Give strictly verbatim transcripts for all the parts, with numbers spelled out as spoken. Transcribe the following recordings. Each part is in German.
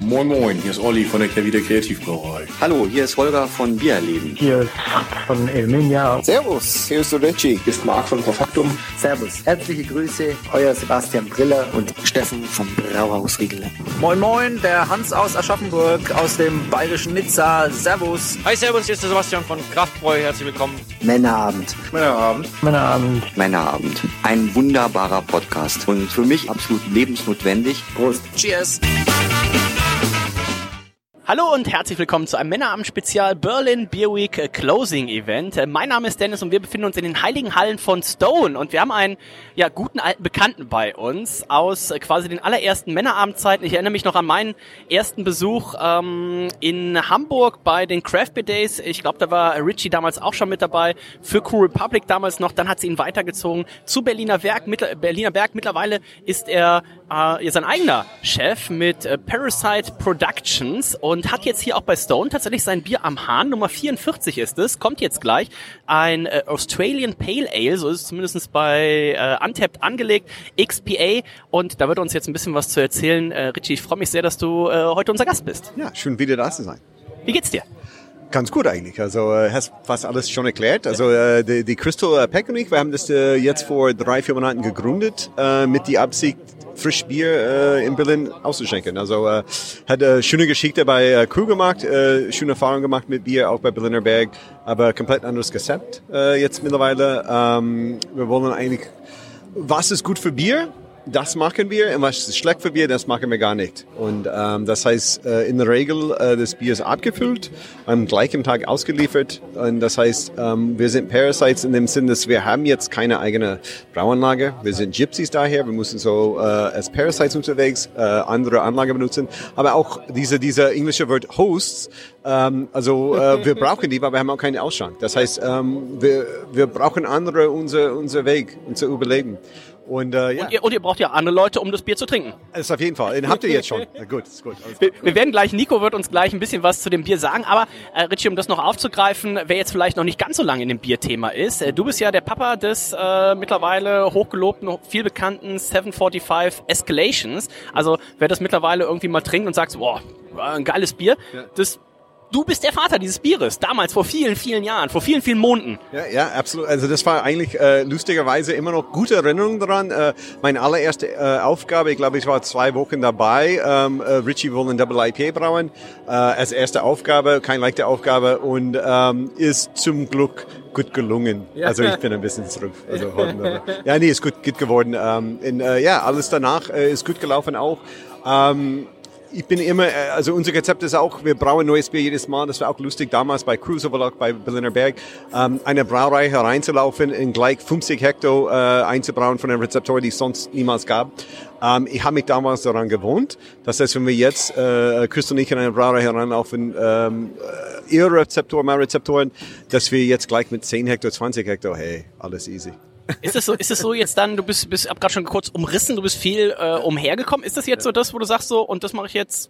Moin Moin, hier ist Olli von der Kehrwieder Kreativbrauerei. Hallo, hier ist Holger von Biererleben. Hier ist von Elminia. Servus, hier ist der Richie. Hier ist Marc von Profaktum. Servus, herzliche Grüße, euer Sebastian Briller und Steffen vom Brauhaus Riegel. Moin Moin, der Hans aus Aschaffenburg, aus dem bayerischen Nizza. Servus. Hi, servus, hier ist der Sebastian von Kraftbräu. Herzlich willkommen. Männerabend. Männerabend. Männerabend. Männerabend. Ein wunderbarer Podcast und für mich absolut lebensnotwendig. Prost. Cheers. Hallo und herzlich willkommen zu einem Männerabend-Spezial Berlin Beer Week Closing Event. Mein Name ist Dennis und wir befinden uns in den heiligen Hallen von Stone und wir haben einen ja guten alten Bekannten bei uns aus quasi den allerersten Männerabendzeiten. Ich erinnere mich noch an meinen ersten Besuch ähm, in Hamburg bei den Craft Beer Days. Ich glaube, da war Richie damals auch schon mit dabei, für Crew Republic damals noch. Dann hat sie ihn weitergezogen zu Berliner Werk. Mittler, Berliner Berg. Mittlerweile ist er äh, sein eigener Chef mit äh, Parasite Productions und Und hat jetzt hier auch bei Stone tatsächlich sein Bier am Hahn, Nummer vierundvierzig ist es, kommt jetzt gleich, ein äh, Australian Pale Ale, so ist es zumindest bei äh, Untapped angelegt, X P A, und da wird uns jetzt ein bisschen was zu erzählen. Äh, Richie, ich freue mich sehr, dass du äh, heute unser Gast bist. Ja, schön wieder da zu sein. Wie geht's dir? Ganz gut eigentlich. Also äh, hast fast alles schon erklärt. Also äh, die, die Crystal äh, Peck und ich, wir haben das äh, jetzt vor drei, vier Monaten gegründet äh, mit die Absicht, Frischbier äh, in Berlin auszuschenken. Also äh, hat äh, schöne Geschichte bei äh, Crew gemacht, äh, schöne Erfahrung gemacht mit Bier, auch bei Berliner Berg, aber komplett anderes Konzept äh, jetzt mittlerweile. Ähm, wir wollen eigentlich, was ist gut für Bier? Das machen wir, und was ist schlecht für Bier, das machen wir gar nicht. Und ähm, das heißt, äh, in der Regel, äh, das Bier ist abgefüllt, am gleichen Tag ausgeliefert. Und das heißt, ähm, wir sind Parasites in dem Sinn, dass wir haben jetzt keine eigene Brauanlage. Wir sind Gypsies daher, wir müssen so äh, als Parasites unterwegs äh, andere Anlage benutzen. Aber auch diese diese englische Wort Hosts, ähm, also äh, wir brauchen die, weil wir haben auch keinen Ausschank. Das heißt, ähm, wir wir brauchen andere unser unser Weg, unser Überleben. Und, äh, ja. und, ihr, und ihr braucht ja andere Leute, um das Bier zu trinken. Das ist auf jeden Fall. Den habt ihr jetzt schon. Na gut, ist gut. Wir, wir werden gleich, Nico wird uns gleich ein bisschen was zu dem Bier sagen, aber äh, Richie, um das noch aufzugreifen, wer jetzt vielleicht noch nicht ganz so lange in dem Bierthema ist, äh, du bist ja der Papa des äh, mittlerweile hochgelobten, viel bekannten seven forty-five Escalations. Also wer das mittlerweile irgendwie mal trinkt und sagt, boah, ein geiles Bier, ja. das Du bist der Vater dieses Bieres, damals vor vielen, vielen Jahren, vor vielen, vielen Monaten. Ja, ja, absolut. Also das war eigentlich äh, lustigerweise immer noch gute Erinnerungen daran. Äh, meine allererste äh, Aufgabe, ich glaube, ich war zwei Wochen dabei. Ähm, äh, Richie will ein Double I P A brauen. Äh, als erste Aufgabe, keine leichte Aufgabe und ähm, ist zum Glück gut gelungen. Ja. Also ich bin ein bisschen zurück. Also, ja, nee, ist gut, gut geworden. Ähm, in, äh, ja, alles danach äh, ist gut gelaufen auch. Ähm, Ich bin immer, also unser Konzept ist auch, wir brauen neues Bier jedes Mal. Das war auch lustig damals bei Cruiser, aber auch bei Berliner Berg, ähm, eine Brauerei hereinzulaufen, in gleich fünfzig Hektar äh, einzubrauen von einer Rezeptur, die es sonst niemals gab. Ähm, ich habe mich damals daran gewohnt. Das heißt, wenn wir jetzt, äh, Chris und ich in eine Brauerei hereinlaufen, ähm, ihre Rezeptoren, meine Rezeptoren, dass wir jetzt gleich mit zehn Hektar, zwanzig Hektar, hey, alles easy. Ist es so, ist es so jetzt dann, du bist, bist, hab gerade schon kurz umrissen, du bist viel äh, umhergekommen. Ist das jetzt so das, wo du sagst so, und das mache ich jetzt,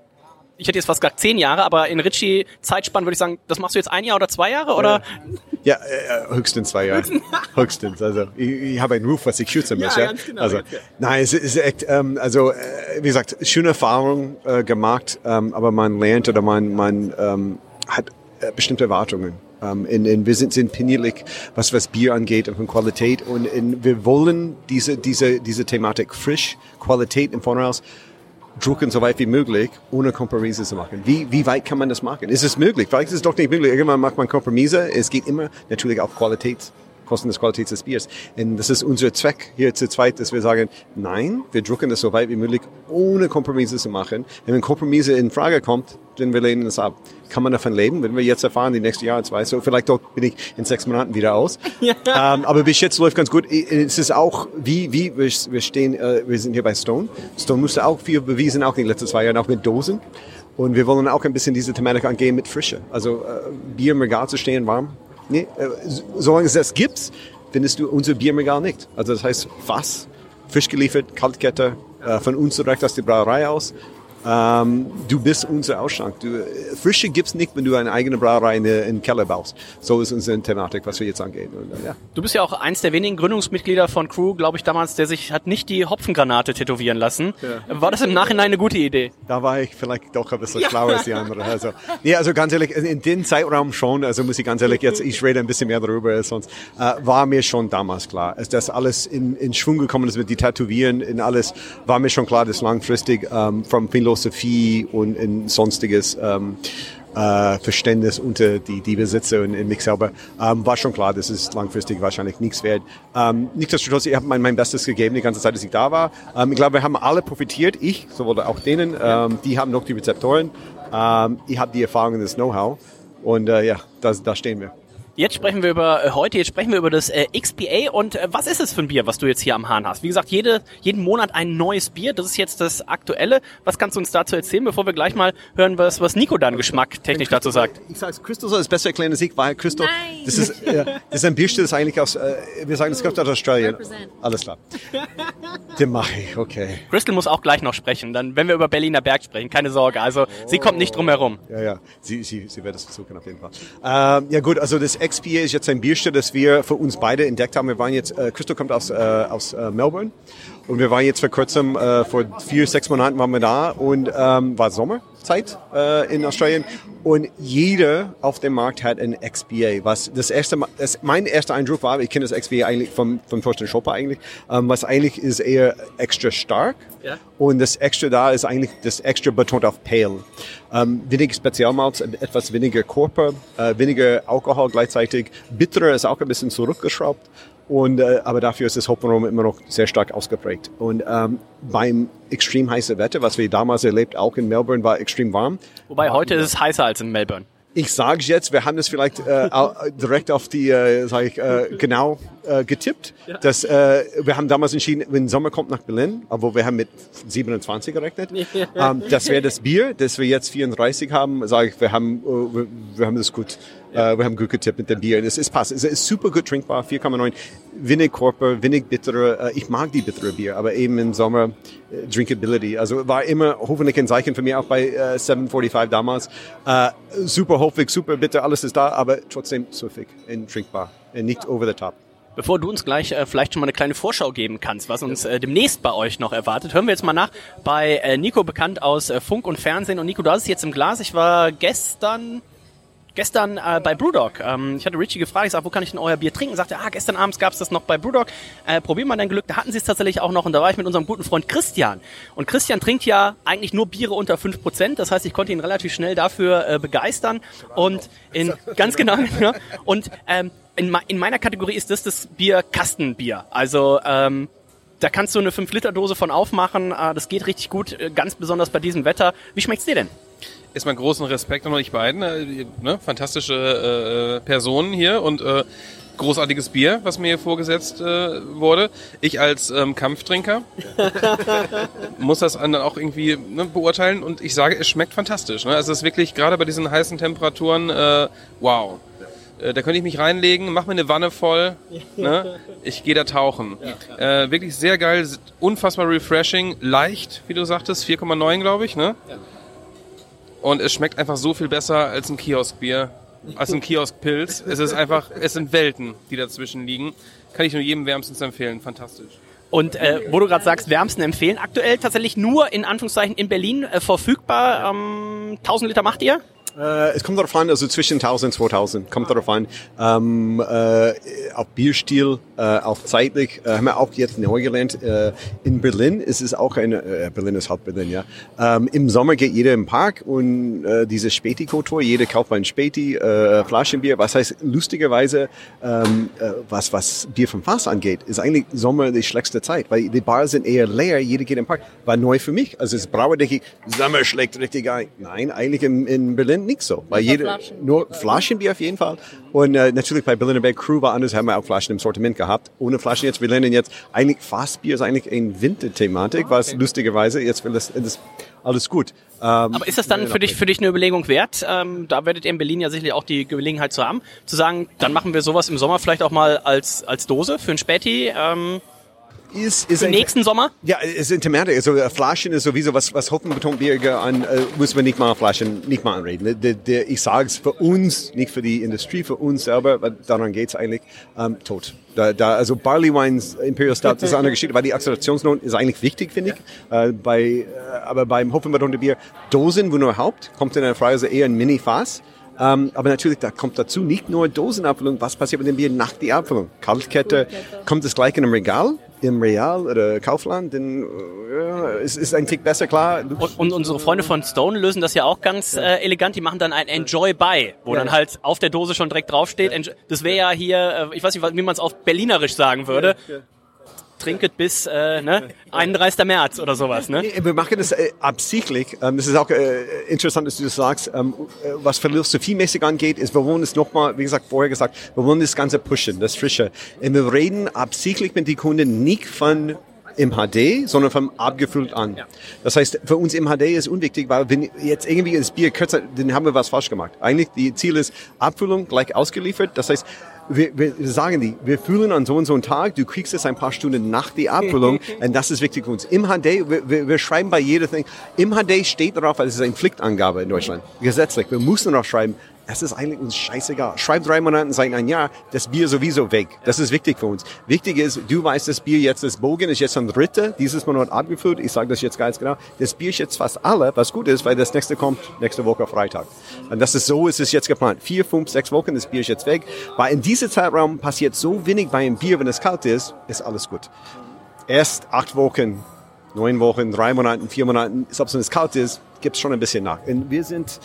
ich hätte jetzt fast gesagt zehn Jahre, aber in Richie Zeitspann würde ich sagen, das machst du jetzt ein Jahr oder zwei Jahre, oder? Ja, äh, höchstens zwei Jahre. höchstens, also ich, ich habe einen Ruf, was ich schützen muss. Ja, ganz genau. Also, nein, es ist echt, ähm, also äh, wie gesagt, schöne Erfahrung äh, gemacht, ähm, aber man lernt oder man, man ähm, hat äh, bestimmte Erwartungen. Um, in, in, wir sind, sind pinierlich, was, was Bier angeht und von Qualität. Und in, wir wollen diese, diese, diese Thematik frisch, Qualität im Voraus drucken, so weit wie möglich, ohne Kompromisse zu machen. Wie, wie weit kann man das machen? Ist es möglich? Vielleicht ist es doch nicht möglich. Irgendwann macht man Kompromisse. Es geht immer natürlich auch Qualität. Kosten des Qualität des Biers. Und das ist unser Zweck hier zu zweit, dass wir sagen, nein, wir drucken das so weit wie möglich, ohne Kompromisse zu machen. Wenn Kompromisse in Frage kommt, dann wir lehnen es ab. Kann man davon leben, wenn wir jetzt erfahren, die nächsten Jahre, zwei, so vielleicht dort bin ich in sechs Monaten wieder aus. Ja. Ähm, aber bis jetzt läuft ganz gut. Es ist auch, wie, wie, wir, wir stehen, äh, wir sind hier bei Stone. Stone musste auch viel bewiesen, auch in den letzten zwei Jahren, auch mit Dosen. Und wir wollen auch ein bisschen diese Thematik angehen mit Frische. Also, äh, Bier im Regal zu stehen, warm. Nee, äh, solange es das gibt, findest du unser Bierregal nicht. Also das heißt Fass, frisch geliefert, Kaltkette, äh, von uns direkt aus der Brauerei aus. ähm, du bist unser Ausschank. Du, Frische gibt's nicht, wenn du eine eigene Brauerei in den Keller baust. So ist unsere Thematik, was wir jetzt angehen. Und, äh, ja. Du bist ja auch eins der wenigen Gründungsmitglieder von Crew, glaube ich, damals, der sich hat nicht die Hopfengranate tätowieren lassen. Ja. War das im Nachhinein eine gute Idee? Da war ich vielleicht doch ein bisschen ja. schlauer als die anderen. Also, nee, also ganz ehrlich, in dem Zeitraum schon, also muss ich ganz ehrlich jetzt, ich rede ein bisschen mehr darüber als sonst, äh, war mir schon damals klar. Als das alles in, in Schwung gekommen ist mit die Tätowieren, in alles, war mir schon klar, dass langfristig ähm, von Philosophie und in sonstiges ähm, äh, Verständnis unter die, die Besitzer und in mich selber, ähm, war schon klar, dass es langfristig wahrscheinlich nichts wird. Ähm, nichtsdestotrotz, ich habe mein, mein Bestes gegeben, die ganze Zeit, dass ich da war. Ähm, ich glaube, wir haben alle profitiert, ich, sowohl auch denen, ähm, die haben noch die Rezeptoren, ähm, ich habe die Erfahrung und das Know-how und äh, ja, da, da stehen wir. Jetzt sprechen wir über äh, heute, jetzt sprechen wir über das äh, X P A und äh, was ist es für ein Bier, was du jetzt hier am Hahn hast? Wie gesagt, jede, jeden Monat ein neues Bier, das ist jetzt das aktuelle. Was kannst du uns dazu erzählen, bevor wir gleich mal hören, was, was Nico dann geschmacktechnisch dazu sagt? Ich sage, Crystal soll das besser erklären als ich, weil Crystal, das ist, äh, das ist ein Bierstil, das ist eigentlich aus, äh, wir sagen, das kommt aus Australien. Alles klar. Den mache ich, okay. Crystal muss auch gleich noch sprechen, dann, wenn wir über Berliner Berg sprechen, keine Sorge, also oh. sie kommt nicht drum herum. Ja, ja, sie, sie, sie wird es versuchen auf jeden Fall. Ähm, ja gut, also das X P A ist jetzt ein Bierstil, das wir für uns beide entdeckt haben. Wir waren jetzt, äh, Crystal kommt aus, äh, aus äh, Melbourne und wir waren jetzt vor kurzem, äh, vor vier, sechs Monaten waren wir da und ähm, war Sommerzeit äh, in Australien und jeder auf dem Markt hat ein X P A. Was das erste, das, mein erster Eindruck war, ich kenne das X P A eigentlich vom, vom Thorsten Schopper eigentlich, ähm, was eigentlich ist eher extra stark ja. und das extra da ist eigentlich das extra betont auf Pale. Ähm, wenig Spezialmalz, etwas weniger Körper, äh, weniger Alkohol gleichzeitig. Bitterer ist auch ein bisschen zurückgeschraubt. Und, äh, aber dafür ist das Hopfenaroma immer noch sehr stark ausgeprägt. Und ähm, beim extrem heißen Wetter, was wir damals erlebt, auch in Melbourne, war extrem warm. Wobei heute ist es heißer als in Melbourne. Ich sage jetzt, wir haben das vielleicht äh, direkt auf die, äh, sag ich, äh, genau äh, getippt. Ja. Dass, äh, wir haben damals entschieden, wenn Sommer kommt nach Berlin, obwohl wir haben mit siebenundzwanzig gerechnet. Ja. Ähm, das wäre das Bier, das wir jetzt vierunddreißig haben. Sage ich, wir haben, äh, wir, wir haben das gut. Ja. Uh, wir haben gut getippt mit dem Bier. Es ist passt. Es ist super gut trinkbar. vier Komma neun. Wenig Körper, wenig bittere. Uh, ich mag die bittere Bier, aber eben im Sommer uh, Drinkability. Also war immer hoffentlich ein Zeichen für mich auch bei uh, sieben fünfundvierzig damals. Uh, super hopfig, super bitter, alles ist da, aber trotzdem süffig und trinkbar. Und nicht over the top. Bevor du uns gleich äh, vielleicht schon mal eine kleine Vorschau geben kannst, was uns äh, demnächst bei euch noch erwartet, hören wir jetzt mal nach bei äh, Nico, bekannt aus äh, Funk und Fernsehen. Und Nico, du hast es jetzt im Glas. Ich war gestern... Gestern äh, bei Brewdog. Ähm, ich hatte Richie gefragt, ich sag, wo kann ich denn euer Bier trinken? Sagte, ah, gestern abends gab's das noch bei Brewdog. Äh, probier mal dein Glück. Da hatten sie es tatsächlich auch noch und da war ich mit unserem guten Freund Christian. Und Christian trinkt ja eigentlich nur Biere unter fünf Prozent. Das heißt, ich konnte ihn relativ schnell dafür äh, begeistern. Und in ganz genau. Ja, und ähm, in, in meiner Kategorie ist das das Bier Kastenbier. Also ähm, da kannst du eine fünf Liter Dose von aufmachen. Äh, das geht richtig gut, äh, ganz besonders bei diesem Wetter. Wie schmeckt's dir denn? Erstmal großen Respekt an euch beiden, äh, ne? Fantastische äh, Personen hier und äh, großartiges Bier, was mir hier vorgesetzt äh, wurde. Ich als ähm, Kampftrinker muss das dann auch irgendwie ne, beurteilen und ich sage, es schmeckt fantastisch. Ne? Also es ist wirklich gerade bei diesen heißen Temperaturen, äh, wow. Äh, da könnte ich mich reinlegen, mach mir eine Wanne voll, ne? Ich gehe da tauchen. Äh, wirklich sehr geil, unfassbar refreshing, leicht, wie du sagtest, vier Komma neun glaube ich, ne? Ja. Und es schmeckt einfach so viel besser als ein Kioskbier, als ein Kioskpilz. Es ist einfach, es sind Welten, die dazwischen liegen. Kann ich nur jedem wärmstens empfehlen. Fantastisch. Und äh, wo du gerade sagst, wärmsten empfehlen, aktuell tatsächlich nur in Anführungszeichen in Berlin äh, verfügbar. Ähm, tausend Liter macht ihr? Äh, es kommt darauf an, also zwischen tausend und zweitausend, kommt darauf an, ähm, äh, auf Bierstil, äh, auf zeitlich, äh, haben wir auch jetzt neu gelernt, äh, in Berlin ist es auch eine, äh, Berlin ist halt Berlin, ja, ähm, im Sommer geht jeder im Park und äh, diese Späti-Kultur, jeder kauft ein Späti, äh, Flaschenbier, was heißt, lustigerweise, ähm, äh, was, was Bier vom Fass angeht, ist eigentlich Sommer die schlechteste Zeit, weil die Bars sind eher leer, jeder geht im Park, war neu für mich, also es Brauer denke ich, Sommer schlägt richtig ein, nein, eigentlich in, in Berlin nicht so, weil jede, Flaschen. Nur Flaschenbier auf jeden Fall. Und äh, natürlich bei Berliner Berg Crew war anders, haben wir auch Flaschen im Sortiment gehabt. Ohne Flaschen jetzt, wir lernen jetzt, eigentlich Fassbier ist eigentlich eine Winterthematik, oh, okay. was lustigerweise, jetzt will das, das alles gut. Ähm, Aber ist das dann für dich, für dich eine Überlegung wert? Ähm, da werdet ihr in Berlin ja sicherlich auch die Gelegenheit zu haben, zu sagen, dann machen wir sowas im Sommer vielleicht auch mal als, als Dose für ein Späti. Ähm ist, ist Für nächsten Sommer? Ja, es ist Thematik. Also Flaschen ist sowieso was, was Hopfenbetonbier an, äh, müssen wir nicht mal Flaschen nicht mal anreden. Der, der, ich sage es für uns, nicht für die Industrie, für uns selber, weil daran geht's eigentlich, ähm, tot. Da, da, also Barley Wines, Imperial Stout, das ist eine andere Geschichte, weil die Oxidationsnote ist eigentlich wichtig, finde ich. Ja. Äh, bei, äh, aber beim Hopfenbetonbier, Dosen, wo nur Haupt, kommt in der Frage eher ein Mini-Fass. Ähm, aber natürlich, da kommt dazu nicht nur Dosenabfüllung, was passiert mit dem Bier nach der Abfüllung? Kaltkette, kommt es gleich in einem Regal, im Real oder Kaufland, dann ja, es ist ein Tick besser, klar. Und, und unsere Freunde von Stone lösen das ja auch ganz äh, elegant, die machen dann ein Enjoy By, wo ja, dann halt auf der Dose schon direkt draufsteht. Ja. Das wäre ja hier, äh, ich weiß nicht, wie man es auf Berlinerisch sagen würde. Ja, ja. Trinket bis äh, ne, einunddreißigsten März oder sowas. Ne? Wir machen das äh, absichtlich. Ähm, das ist auch äh, interessant, dass du das sagst. Ähm, was philosophiemäßig angeht, ist, wir wollen es nochmal, wie gesagt, vorher gesagt, wir wollen das Ganze pushen, das Frische. Und wir reden absichtlich mit den Kunden nicht von im H D, sondern vom abgefüllt an. Ja. Das heißt, für uns im H D ist unwichtig, weil wenn jetzt irgendwie das Bier kürzer, dann haben wir was falsch gemacht. Eigentlich, die Ziel ist Abfüllung gleich ausgeliefert. Das heißt, wir, wir sagen die, wir fühlen an so und so einen Tag, du kriegst es ein paar Stunden nach der Abfüllung und das ist wichtig für uns. Im H D, wir, wir, wir schreiben bei jeder Ding, im H D steht darauf, weil es ist eine Pflichtangabe in Deutschland, gesetzlich. Wir müssen darauf schreiben, es ist eigentlich uns scheißegal. Schreib drei Monate, seit ein Jahr, das Bier sowieso weg. Das ist wichtig für uns. Wichtig ist, du weißt, das Bier jetzt, das Bogen ist jetzt ein dritte, dieses Monat abgefüllt. Ich sage das jetzt ganz genau. Das Bier ist jetzt fast alle, was gut ist, weil das nächste kommt nächste Woche Freitag. Und das ist so, ist es jetzt geplant. Vier, fünf, sechs Wochen, das Bier ist jetzt weg. Weil in diesem Zeitraum passiert so wenig bei einem Bier, wenn es kalt ist, ist alles gut. Erst acht Wochen, neun Wochen, drei Monaten, vier Monaten, selbst wenn es kalt ist, gibt es schon ein bisschen nach. Und wir sind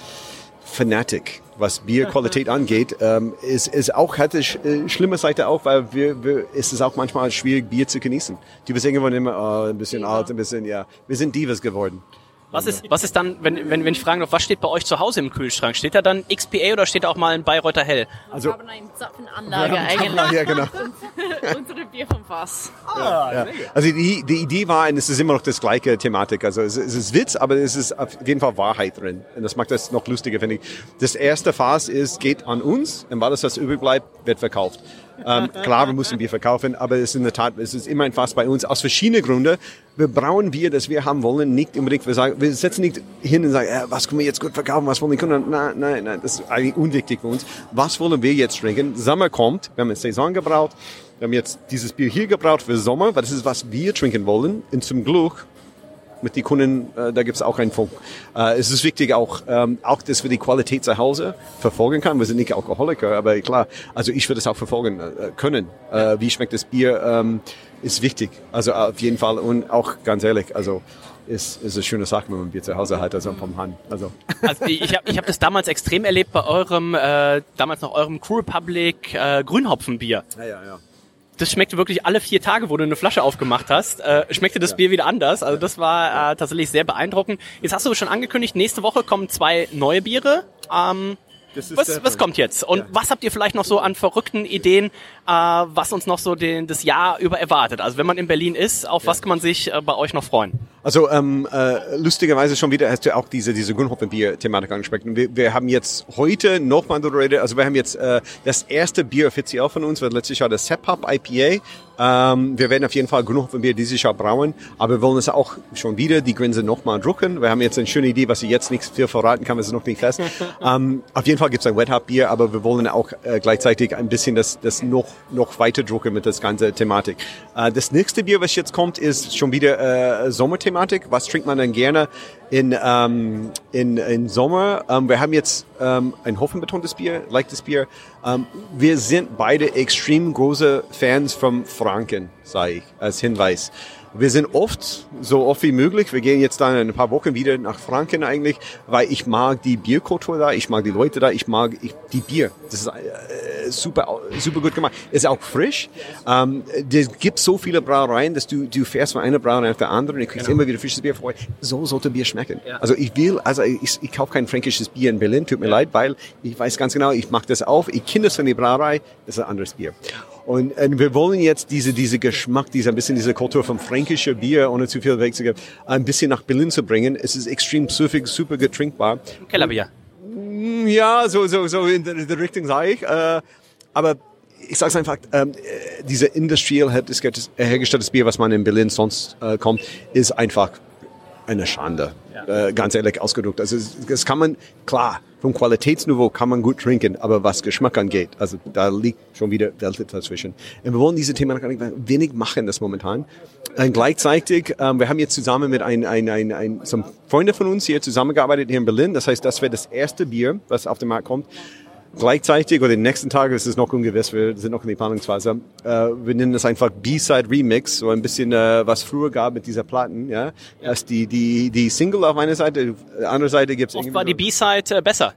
Fanatic, was Bierqualität angeht, ähm, ist, ist auch, hatte sch, äh, schlimme Seite auch, weil wir, wir, ist es auch manchmal schwierig, Bier zu genießen. Die wir irgendwann immer, äh, ein bisschen alt, ein bisschen, ja, wir sind Divas geworden. Was ist, was ist dann, wenn, wenn, wenn ich fragen darf, was steht bei euch zu Hause im Kühlschrank? Steht da dann X P A oder steht da auch mal ein Bayreuther Hell? Also, wir haben eine Zapfenanlage eigentlich. Ja, genau. Unsere Bier vom Fass. Ah, ja. Also die, die Idee war, und es ist immer noch das gleiche Thematik, also es, es ist Witz, aber es ist auf jeden Fall Wahrheit drin. Und das macht das noch lustiger, finde ich. Das erste Fass ist, geht an uns, und alles, was übrig bleibt, wird verkauft. Ähm, klar, wir müssen Bier verkaufen, aber es ist in der Tat, es ist immer ein Fass bei uns, aus verschiedenen Gründen. Wir brauen Bier, das wir haben wollen, nicht unbedingt, wir sagen, wir setzen nicht hin und sagen, äh, was können wir jetzt gut verkaufen, was wollen die Kunden? Nein, nein, nein, das ist eigentlich unwichtig für uns. Was wollen wir jetzt trinken? Sommer kommt, wir haben eine Saison gebraut, wir haben jetzt dieses Bier hier gebraut für Sommer, weil das ist, was wir trinken wollen. Und zum Glück, mit den Kunden, äh, da gibt's auch einen Funk. Äh, es ist wichtig auch, ähm, auch, dass wir die Qualität zu Hause verfolgen können. Wir sind nicht Alkoholiker, aber klar, also ich würde es auch verfolgen äh, können. Äh, wie schmeckt das Bier, ähm, ist wichtig. Also auf jeden Fall und auch ganz ehrlich, also ist, ist eine schöne Sache, wenn man Bier zu Hause hat, also vom Hand. Also, also ich habe ich hab das damals extrem erlebt bei eurem, äh, damals noch eurem Crew Republic äh, Grünhopfenbier. Ja, ja, ja. Das schmeckte wirklich alle vier Tage, wo du eine Flasche aufgemacht hast, äh, schmeckte das ja. Bier wieder anders. Also das war äh, tatsächlich sehr beeindruckend. Jetzt hast du schon angekündigt, nächste Woche kommen zwei neue Biere. Ähm, was, was kommt jetzt? Und ja. was habt ihr vielleicht noch so an verrückten Ideen, äh, was uns noch so den, das Jahr über erwartet? Also wenn man in Berlin ist, auf ja. was kann man sich äh, bei euch noch freuen? Also ähm, äh, lustigerweise schon wieder hast du auch diese diese Grünhopfenbier-Thematik angesprochen. Wir, wir haben jetzt heute nochmal darüber geredet, also wir haben jetzt äh, das erste Bier offiziell von uns, war letztes Jahr das Sephap I P A. Ähm, wir werden auf jeden Fall Grünhopfenbier dieses Jahr brauen, aber wir wollen es auch schon wieder die Grenze nochmal drucken. Wir haben jetzt eine schöne Idee, was ich jetzt nicht viel verraten kann, wir sind noch nicht fest. ähm, auf jeden Fall gibt es ein Wet Hop Bier, aber wir wollen auch äh, gleichzeitig ein bisschen das, das noch noch weiter drucken mit das ganze Thematik. Äh, das nächste Bier, was jetzt kommt, ist schon wieder äh, Sommerthematik. Was trinkt man denn gerne in, ähm, in, in Sommer? Ähm, wir haben jetzt ähm, ein hopfenbetontes Bier, leichtes Bier. Ähm, wir sind beide extrem große Fans von Franken, sage ich, als Hinweis. Wir sind oft, so oft wie möglich, wir gehen jetzt dann in ein paar Wochen wieder nach Franken eigentlich, weil ich mag die Bierkultur da, ich mag die Leute da, ich mag ich, die Bier. Das ist äh, super, super gut gemacht. Ist auch frisch. Ähm, es gibt so viele Brauereien, dass du, du fährst von einer Brauerei auf der anderen und du kriegst genau. immer wieder frisches Bier vor. So sollte Bier schmecken. Ja. Also ich will, also ich, ich kaufe kein fränkisches Bier in Berlin, tut mir ja. leid, weil ich weiß ganz genau, ich mache das auf, ich kenne das von der Brauerei, das ist ein anderes Bier. Und, und wir wollen jetzt diese, diese Geschmack, diese, ein bisschen diese Kultur vom fränkischen Bier, ohne zu viel wegzugeben, ein bisschen nach Berlin zu bringen. Es ist extrem süffig, super gut trinkbar. Kellerbier. Ja, so, so, so in der, in der Richtung sage ich. Äh, aber ich sage es einfach, ähm, diese industriell hergestelltes Bier, was man in Berlin sonst äh, kommt, ist einfach eine Schande. Ja. Äh, ganz ehrlich ausgedrückt. Also das kann man, klar, vom Qualitätsniveau kann man gut trinken, aber was Geschmack angeht, also da liegt schon wieder Welt dazwischen. Und wir wollen diese Themen wenig machen, das momentan. Und gleichzeitig, ähm, wir haben jetzt zusammen mit ein, ein, ein, ein, so Freunde von uns hier zusammengearbeitet hier in Berlin. Das heißt, das wäre das erste Bier, was auf den Markt kommt. Gleichzeitig oder den nächsten Tag, das ist noch ungewiss, wir sind noch in der Planungsphase, äh, wir nennen das einfach B-Side Remix, so ein bisschen, äh, was früher gab mit dieser Platten, ja. Erst die, die, die Single auf einer Seite, auf der anderen Seite gibt's irgendwie... Oft war die B-Side äh, besser.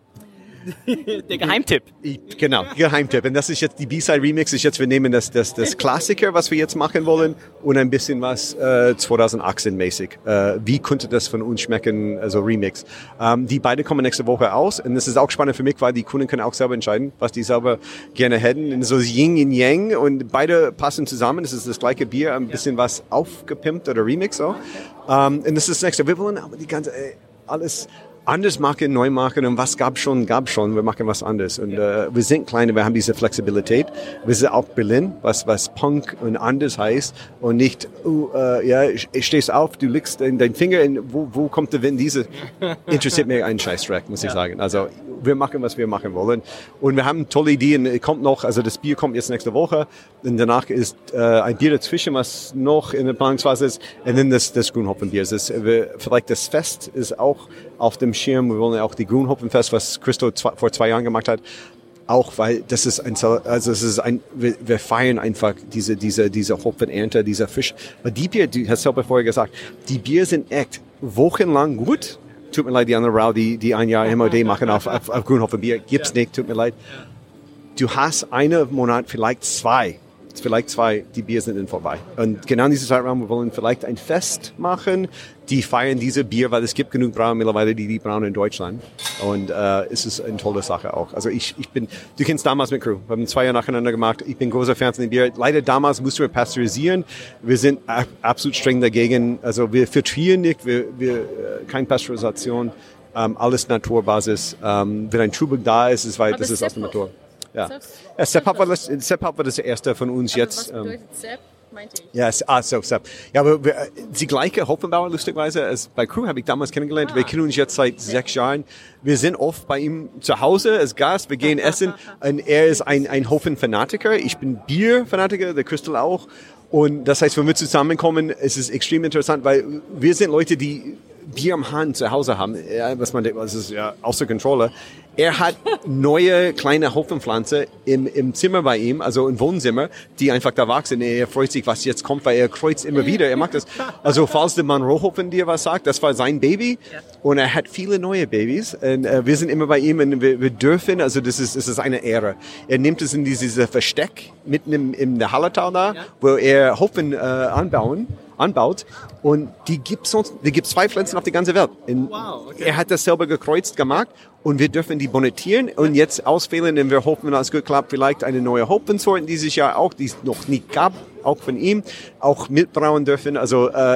Der Geheimtipp. Genau, Geheimtipp. Und das ist jetzt die B-Side Remix. Ist jetzt, wir nehmen das, das, das Klassiker, was wir jetzt machen wollen, und ein bisschen was äh, zweitausendachtzehn mäßig. Äh, wie könnte das von uns schmecken, also Remix. Ähm, die beide kommen nächste Woche aus. Und das ist auch spannend für mich, weil die Kunden können auch selber entscheiden, was die selber gerne hätten. Und so Yin und Yang, und beide passen zusammen. Das ist das gleiche Bier, ein bisschen was aufgepimpt oder Remix auch. Ähm, und das ist das nächste. Wir wollen aber die ganze, äh, alles anders machen, neu machen, und was gab schon, gab schon, wir machen was anderes. Und äh, wir sind kleine, wir haben diese Flexibilität. Wir sind auch Berlin, was was Punk und anders heißt, und nicht, uh, uh, ja, ich, ich stehst auf, du legst deinen dein Finger in, wo, wo kommt der Wind? Diese interessiert mir einen Scheißdreck, muss ich sagen. Also wir machen, was wir machen wollen. Und wir haben tolle Ideen. Kommt noch, also das Bier kommt jetzt nächste Woche, und danach ist äh, ein Bier dazwischen, was noch in der Planungsphase ist, und dann das, das Grünhopfenbier. Das ist, wir, vielleicht das Fest ist auch auf dem Schirm. Wir wollen ja auch die Grünhopfenfest, was Christo zwei, vor zwei Jahren gemacht hat, auch weil das ist ein, also es ist ein, wir, wir feiern einfach diese, diese, diese Hopfenernte, dieser Fisch. Aber die Bier, du hast selber vorher gesagt, die Bier sind echt wochenlang gut. Tut mir leid, die andere Rau, die, die ein Jahr M O D machen auf, auf, auf Grünhopfenbier, gibt's nicht, tut mir leid. Du hast einen Monat, vielleicht zwei, vielleicht zwei, die Bier sind dann vorbei. Und genau in diesem Zeitraum, wir wollen vielleicht ein Fest machen, die feiern diese Bier, weil es gibt genug Brauer mittlerweile, die die brauen in Deutschland. Und äh, es ist eine tolle Sache auch. Also ich, ich bin, du kennst damals mit Crew, wir haben zwei Jahre nacheinander gemacht. Ich bin großer Fan von dem Bier. Leider damals mussten wir pasteurisieren. Wir sind a- absolut streng dagegen. Also wir filtrieren nicht, wir, wir äh, keine Pasteurisation, ähm, alles Naturbasis. Ähm, wenn ein Trubig da ist, ist weil das ist aus der Natur. Ja, ja Sepp war das, Sepp war das erste von uns. Aber jetzt. Was bedeutet ähm, Sepp? Meinte ich. Ja, yes, ah, so, so. Ja, aber wir, die gleiche Hopfenbauer, lustigerweise, als bei Crew habe ich damals kennengelernt. Ah. Wir kennen uns jetzt seit sechs Jahren. Wir sind oft bei ihm zu Hause als Gast. Wir gehen essen. Und er ist ein, ein Hopfenfanatiker. Ich bin Bierfanatiker, der Crystal auch. Und das heißt, wenn wir zusammenkommen, es ist extrem interessant, weil wir sind Leute, die Bier am Hahn zu Hause haben, ja, was man denkt, das ist ja außer Kontrolle. Er hat neue kleine Hopfenpflanzen im, im Zimmer bei ihm, also im Wohnzimmer, die einfach da wachsen. Er freut sich, was jetzt kommt, weil er kreuzt immer wieder. Er mag das. Also falls der Monroe-Hopfen dir was sagt, das war sein Baby. Und er hat viele neue Babys. Und äh, wir sind immer bei ihm und wir, wir dürfen, also das ist, das ist eine Ehre. Er nimmt es in dieses Versteck mitten im, in der Hallertau da, wo er Hopfen äh, anbauen. anbaut, und die gibt sonst, die gibt zwei Pflanzen auf der ganzen Welt. In, wow, okay. Er hat das selber gekreuzt gemacht, und wir dürfen die bonetieren und jetzt auswählen, und wir hoffen, wenn alles gut klappt, vielleicht eine neue Hopfensorte dieses Jahr auch, die es noch nicht gab, auch von ihm, auch mitbrauen dürfen. Also äh,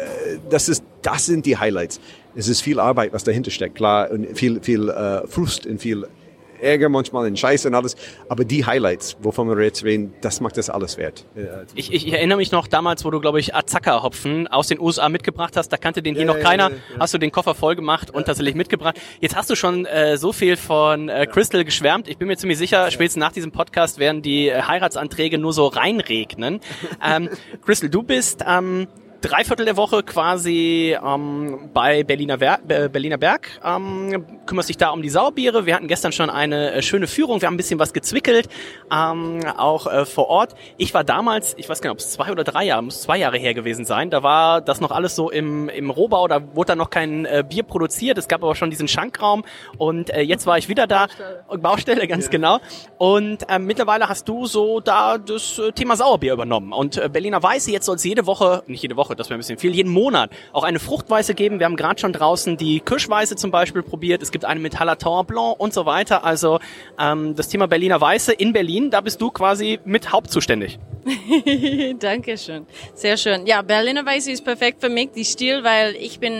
das ist, das sind die Highlights. Es ist viel Arbeit, was dahinter steckt, klar, und viel, viel äh, Frust und viel Ärger manchmal in Scheiße und alles, aber die Highlights, wovon wir jetzt reden, das macht das alles wert. Ich, ich erinnere mich noch damals, wo du, glaube ich, Azaka-Hopfen aus den U S A mitgebracht hast, da kannte den hier ja, noch keiner, ja, ja, ja. Hast du den Koffer voll gemacht und ja. tatsächlich mitgebracht. Jetzt hast du schon äh, so viel von äh, Crystal geschwärmt, ich bin mir ziemlich sicher, ja. spätestens nach diesem Podcast werden die äh, Heiratsanträge nur so reinregnen. ähm, Crystal, du bist ähm, Dreiviertel der Woche quasi ähm, bei Berliner, Wer- äh, Berliner Berg, ähm, kümmerst dich da um die Sauerbiere. Wir hatten gestern schon eine äh, schöne Führung, wir haben ein bisschen was gezwickelt, ähm, auch äh, vor Ort. Ich war damals, ich weiß gar nicht, ob es zwei oder drei Jahre, muss zwei Jahre her gewesen sein, da war das noch alles so im, im Rohbau, da wurde dann noch kein äh, Bier produziert, es gab aber schon diesen Schankraum, und äh, jetzt war ich wieder da, Baustelle, Baustelle ganz ja. genau, und äh, mittlerweile hast du so da das äh, Thema Sauerbier übernommen, und äh, Berliner Weiße, jetzt soll es jede Woche, nicht jede Woche, das wäre ein bisschen viel, jeden Monat auch eine Fruchtweiße geben. Wir haben gerade schon draußen die Kirschweiße zum Beispiel probiert. Es gibt eine mit Hallertauer Blanc und so weiter. Also ähm, das Thema Berliner Weiße in Berlin, da bist du quasi mit hauptzuständig. Dankeschön. Sehr schön. Ja, Berliner Weiße ist perfekt für mich, die Stil, weil ich bin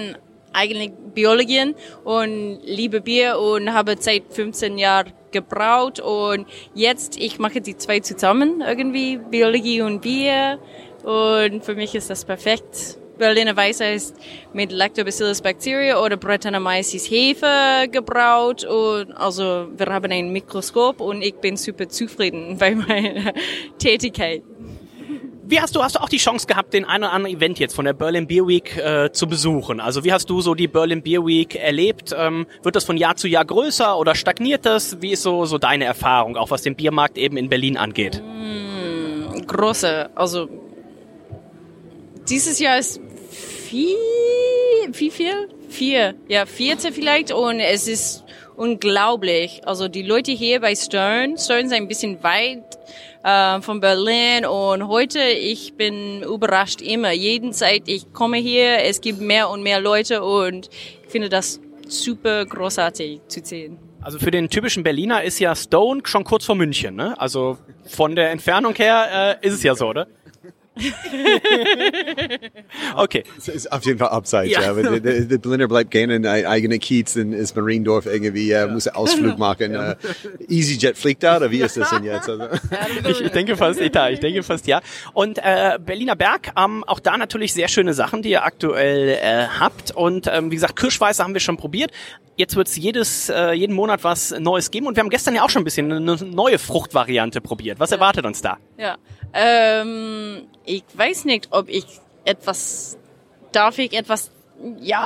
eigentlich Biologin und liebe Bier und habe seit fünfzehn Jahren gebraut und jetzt ich mache die zwei zusammen irgendwie, Biologie und Bier und für mich ist das perfekt. Berliner Weisse ist mit Lactobacillus bacteria oder Brettanomyces Hefe gebraut und also wir haben ein Mikroskop und ich bin super zufrieden bei meiner Tätigkeit. Wie hast du, hast du auch die Chance gehabt, den einen oder anderen Event jetzt von der Berlin Beer Week äh, zu besuchen? Also wie hast du so die Berlin Beer Week erlebt? Ähm, wird das von Jahr zu Jahr größer oder stagniert das? Wie ist so, so deine Erfahrung, auch was den Biermarkt eben in Berlin angeht? Mm, große, also dieses Jahr ist vier, wie viel? Vier, ja, vierte vielleicht und es ist unglaublich. Also die Leute hier bei Stern, Stern ist ein bisschen weit äh, von Berlin und heute, ich bin überrascht immer. Jeden Zeit, ich komme hier, es gibt mehr und mehr Leute und ich finde das super großartig zu sehen. Also für den typischen Berliner ist ja Stone schon kurz vor München, ne? Also von der Entfernung her äh, ist es ja so, oder? Okay. Es ist auf jeden Fall abseits, ja. Ja. Aber der, der, der Berliner bleibt gerne in ein eigener Kiez, dann ist Mariendorf irgendwie, äh, muss einen Ausflug machen. Äh, EasyJet fliegt da, oder wie ist das denn jetzt? Also. Ich, ich denke fast, ja, ich denke fast ja. Und äh, Berliner Berg, ähm, auch da natürlich sehr schöne Sachen, die ihr aktuell äh, habt. Und ähm, wie gesagt, Kirschweiße haben wir schon probiert. Jetzt wird es jedes äh, jeden Monat was Neues geben. Und wir haben gestern ja auch schon ein bisschen eine neue Fruchtvariante probiert. Was erwartet uns da? Ja, ähm, ich weiß nicht, ob ich etwas, darf ich etwas, ja.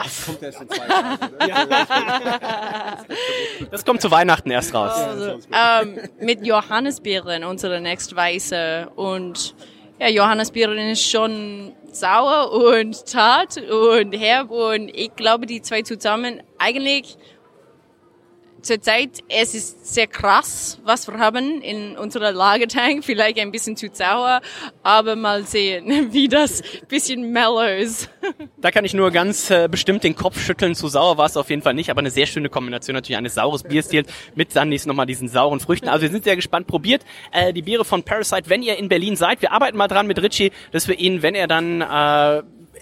Das kommt zu Weihnachten erst raus. Also, ähm, mit Johannisbeeren, unsere nächste Weiße. Und ja, Johannisbeeren ist schon sauer und zart und herb. Und ich glaube, die zwei zusammen eigentlich zurzeit, es ist sehr krass, was wir haben in unserer Lagertank. Vielleicht ein bisschen zu sauer, aber mal sehen, wie das bisschen mellows. Da kann ich nur ganz äh, bestimmt den Kopf schütteln. Zu sauer war es auf jeden Fall nicht, aber eine sehr schöne Kombination natürlich eines saures Bierstils mit dann nochmal diesen sauren Früchten. Also wir sind sehr gespannt. Probiert äh, die Biere von Parasite, wenn ihr in Berlin seid. Wir arbeiten mal dran mit Richie, dass wir ihn, wenn er dann äh,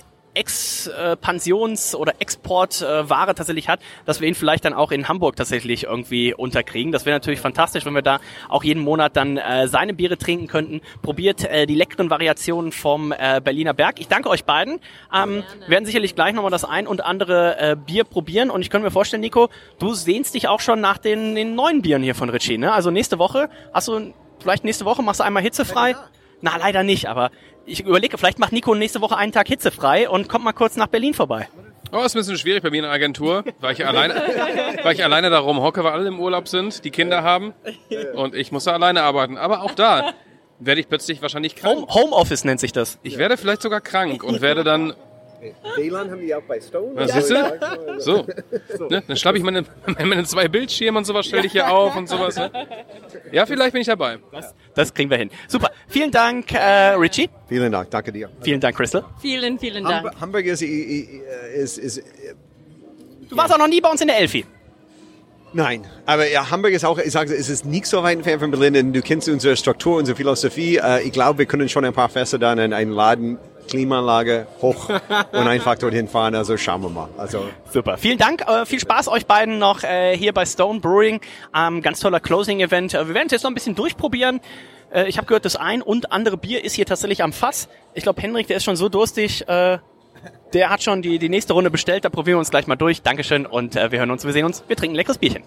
Expansions- oder Exportware äh, tatsächlich hat, dass wir ihn vielleicht dann auch in Hamburg tatsächlich irgendwie unterkriegen. Das wäre natürlich fantastisch, wenn wir da auch jeden Monat dann äh, seine Biere trinken könnten. Probiert äh, die leckeren Variationen vom äh, Berliner Berg. Ich danke euch beiden. Ähm, wir werden sicherlich gleich nochmal das ein und andere äh, Bier probieren und ich könnte mir vorstellen, Nico, du sehnst dich auch schon nach den, den neuen Bieren hier von Richie, ne? Also nächste Woche, hast du vielleicht nächste Woche machst du einmal hitzefrei? Na, leider nicht, aber ich überlege, vielleicht macht Nico nächste Woche einen Tag hitzefrei und kommt mal kurz nach Berlin vorbei. Oh, ist ein bisschen schwierig bei mir in der Agentur, weil ich alleine, weil ich alleine da rumhocke, weil alle im Urlaub sind, die Kinder haben und ich muss da alleine arbeiten. Aber auch da werde ich plötzlich wahrscheinlich krank. Home, Homeoffice nennt sich das. Ich werde vielleicht sogar krank und werde dann... W L A N haben die auch bei Stone. Was siehst du? So. Ne? Dann schnappe ich meine, meine zwei Bildschirme und sowas, stelle ich hier auf und sowas. Ne? Ja, vielleicht bin ich dabei. Das, das kriegen wir hin. Super. Vielen Dank, äh, Richie. Vielen Dank, danke dir. Vielen Dank, Crystal. Vielen, vielen Dank. Hamburg, Hamburg ist, ist, ist... Du warst auch noch nie bei uns in der Elfi. Nein, aber ja, Hamburg ist auch, ich sage, es ist nicht so weit entfernt von Berlin und du kennst unsere Struktur, unsere Philosophie. Äh, ich glaube, wir können schon ein paar Feste dann in einen Laden, Klimaanlage hoch und einfach dorthin fahren, also schauen wir mal. Also super, vielen Dank, äh, viel Spaß euch beiden noch äh, hier bei Stone Brewing, ähm, ganz toller Closing-Event. Äh, wir werden es jetzt noch ein bisschen durchprobieren. Äh, ich habe gehört, das ein und andere Bier ist hier tatsächlich am Fass. Ich glaube, Henrik, der ist schon so durstig, äh, der hat schon die, die nächste Runde bestellt, da probieren wir uns gleich mal durch. Dankeschön und äh, wir hören uns, wir sehen uns, wir trinken ein leckeres Bierchen.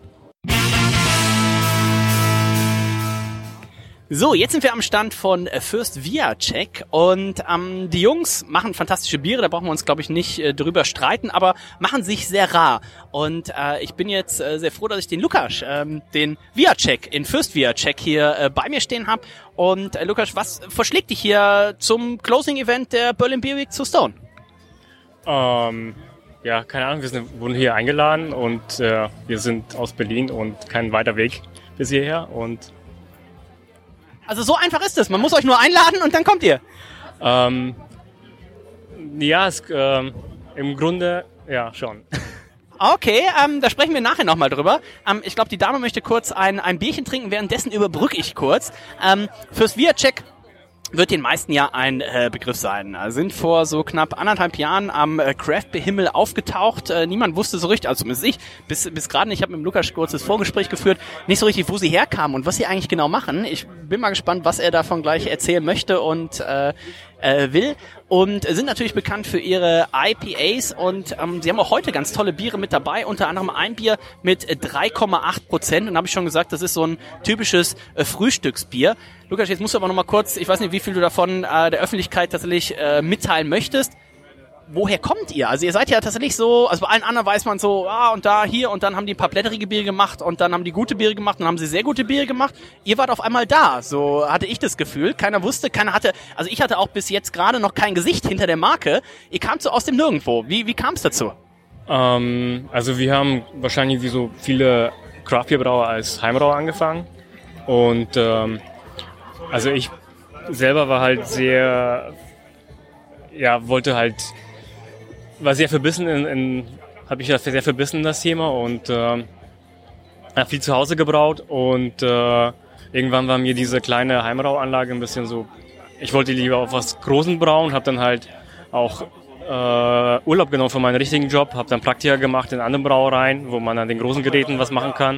So, jetzt sind wir am Stand von Fürst Viacek und ähm, die Jungs machen fantastische Biere, da brauchen wir uns, glaube ich, nicht äh, drüber streiten, aber machen sich sehr rar. Und äh, ich bin jetzt äh, sehr froh, dass ich den Lukas, ähm, den Viacek in Fürst Viacek hier äh, bei mir stehen habe. Und äh, Lukas, was verschlägt dich hier zum Closing-Event der Berlin Beer Week zu Stone? Ähm, ja, keine Ahnung, wir sind, wurden hier eingeladen und äh, wir sind aus Berlin und kein weiter Weg bis hierher und Also so einfach ist es. Man muss euch nur einladen und dann kommt ihr. Ähm, ja, es, ähm, im Grunde, ja, schon. Okay, ähm, da sprechen wir nachher nochmal drüber. Ähm, ich glaube, die Dame möchte kurz ein, ein Bierchen trinken. Währenddessen überbrücke ich kurz. Ähm, Fürst Viacek wird den meisten ja ein äh, Begriff sein. Äh, sind vor so knapp anderthalb Jahren am äh, Craft-Himmel aufgetaucht. Äh, niemand wusste so richtig, also zumindest ich, bis, bis gerade nicht, ich habe mit dem Lukas kurzes Vorgespräch geführt, nicht so richtig, wo sie herkamen und was sie eigentlich genau machen. Ich bin mal gespannt, was er davon gleich erzählen möchte und äh, äh, will. Und sind natürlich bekannt für ihre I P As und ähm, sie haben auch heute ganz tolle Biere mit dabei, unter anderem ein Bier mit drei Komma acht Prozent und habe ich schon gesagt, das ist so ein typisches äh, Frühstücksbier. Lukas, jetzt musst du aber noch mal kurz, ich weiß nicht, wie viel du davon äh, der Öffentlichkeit tatsächlich äh, mitteilen möchtest. Woher kommt ihr? Also ihr seid ja tatsächlich so, also bei allen anderen weiß man so, ah und da, hier und dann haben die ein paar blätterige Biere gemacht und dann haben die gute Biere gemacht und dann haben sie sehr gute Biere gemacht. Ihr wart auf einmal da, so hatte ich das Gefühl. Keiner wusste, keiner hatte, also ich hatte auch bis jetzt gerade noch kein Gesicht hinter der Marke. Ihr kamt so aus dem Nirgendwo. Wie, wie kam es dazu? Ähm, also wir haben wahrscheinlich wie so viele Craft-Bier-Brauer als Heimbrauer angefangen und ähm, also ich selber war halt sehr, ja, wollte halt, war sehr verbissen in, in habe ich ja sehr verbissen in das Thema und äh, habe viel zu Hause gebraut und äh, irgendwann war mir diese kleine Heimbrauanlage ein bisschen so, ich wollte lieber auf was Großen brauen, habe dann halt auch äh, Urlaub genommen von meinem richtigen Job, habe dann Praktika gemacht in anderen Brauereien, wo man an den großen Geräten was machen kann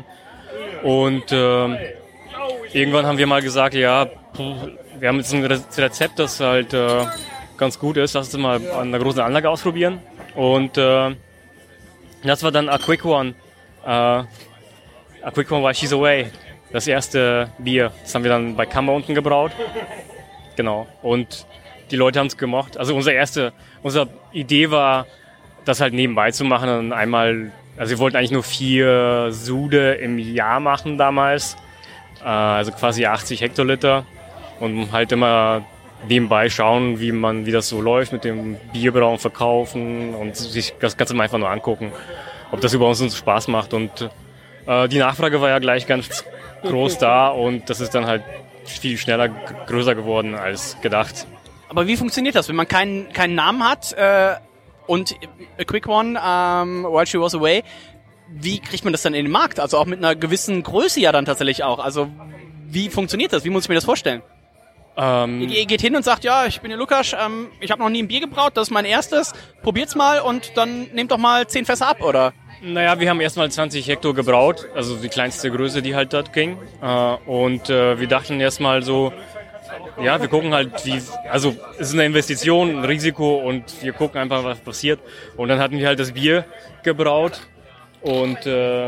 und äh, irgendwann haben wir mal gesagt, ja, wir haben jetzt ein Rezept, das halt äh, ganz gut ist, lass uns mal an einer großen Anlage ausprobieren. Und äh, das war dann A Quick One, äh, A Quick One by She's Away, das erste Bier. Das haben wir dann bei Kammer unten gebraut. Genau. Und die Leute haben es gemocht. Also unsere erste, unsere Idee war, das halt nebenbei zu machen und einmal, also wir wollten eigentlich nur vier Sude im Jahr machen damals, äh, also quasi achtzig Hektoliter und halt immer nebenbei schauen, wie man, wie das so läuft mit dem Bierbrauen, verkaufen und sich das Ganze mal einfach nur angucken, ob das über uns uns Spaß macht. Und äh, die Nachfrage war ja gleich ganz groß da und das ist dann halt viel schneller g- größer geworden als gedacht. Aber wie funktioniert das, wenn man keinen keinen Namen hat äh, und A Quick One, ähm, While She Was Away, wie kriegt man das dann in den Markt? Also auch mit einer gewissen Größe ja dann tatsächlich auch. Also wie funktioniert das? Wie muss ich mir das vorstellen? Ähm, ihr, ihr geht hin und sagt, ja, ich bin der Lukas, ähm, ich habe noch nie ein Bier gebraut, das ist mein erstes, probiert's mal und dann nehmt doch mal zehn Fässer ab, oder? Naja, wir haben erstmal zwanzig Hektar gebraut, also die kleinste Größe, die halt dort ging. Äh, und äh, wir dachten erstmal so, ja, wir gucken halt, wie, also es ist eine Investition, ein Risiko und wir gucken einfach, was passiert. Und dann hatten wir halt das Bier gebraut und, äh,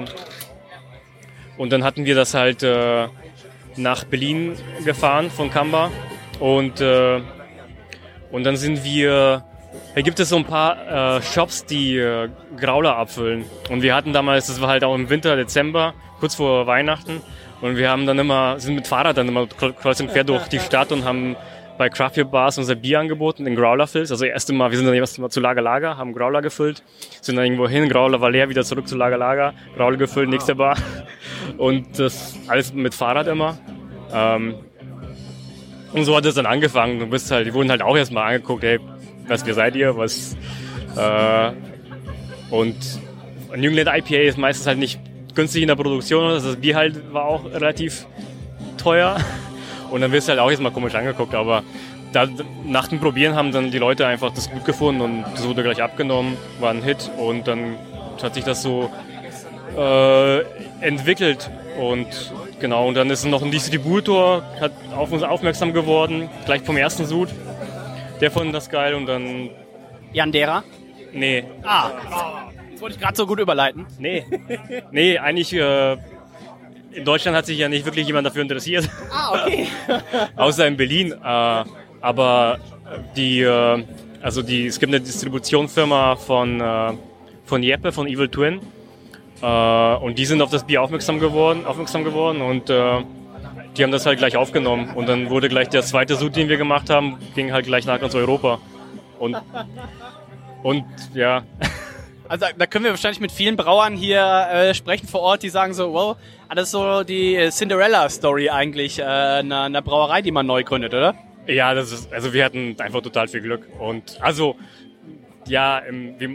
und dann hatten wir das halt äh, nach Berlin gefahren von Kamba und, äh, und dann sind wir, da gibt es so ein paar äh, Shops, die äh, Grauler abfüllen und wir hatten damals, das war halt auch im Winter, Dezember, kurz vor Weihnachten und wir haben dann immer, sind mit Fahrrad dann immer kreuz und quer durch die Stadt und haben bei Craft Beer Bars unser Bier angeboten, den Growler Fills, also erst Mal, wir sind dann erst mal zu Lager Lager, haben Growler gefüllt, sind dann irgendwo hin, Growler war leer, wieder zurück zu Lager Lager, Growler gefüllt, nächste Bar und das alles mit Fahrrad immer. Ähm, und so hat es dann angefangen, du bist halt, die wurden halt auch erstmal angeguckt, hey, was, wer seid ihr, was, äh, und ein New England I P A ist meistens halt nicht günstig in der Produktion, das Bier halt war auch relativ teuer. Und dann wirst du halt auch jetzt mal komisch angeguckt, aber da, nach dem Probieren haben dann die Leute einfach das gut gefunden und das wurde gleich abgenommen, war ein Hit und dann hat sich das so äh, entwickelt und genau, und dann ist noch ein Distributor, hat auf uns aufmerksam geworden, gleich vom ersten Sud, der fand das geil und dann... Jan Dera? Nee. Ah, jetzt wollte ich gerade so gut überleiten. Nee, nee, eigentlich... Äh, In Deutschland hat sich ja nicht wirklich jemand dafür interessiert. Ah, okay. Außer in Berlin. Äh, aber die, äh, also die, es gibt eine Distributionsfirma von, äh, von Jeppe, von Evil Twin. Äh, und die sind auf das Bier aufmerksam geworden, aufmerksam geworden und äh, die haben das halt gleich aufgenommen. Und dann wurde gleich der zweite Sud, den wir gemacht haben, ging halt gleich nach ganz Europa. Und, und ja... Also da können wir wahrscheinlich mit vielen Brauern hier äh, sprechen vor Ort, die sagen so, wow, das ist so die Cinderella-Story eigentlich, äh, einer, einer Brauerei, die man neu gründet, oder? Ja, das ist, also wir hatten einfach total viel Glück und also, ja, ähm, wir,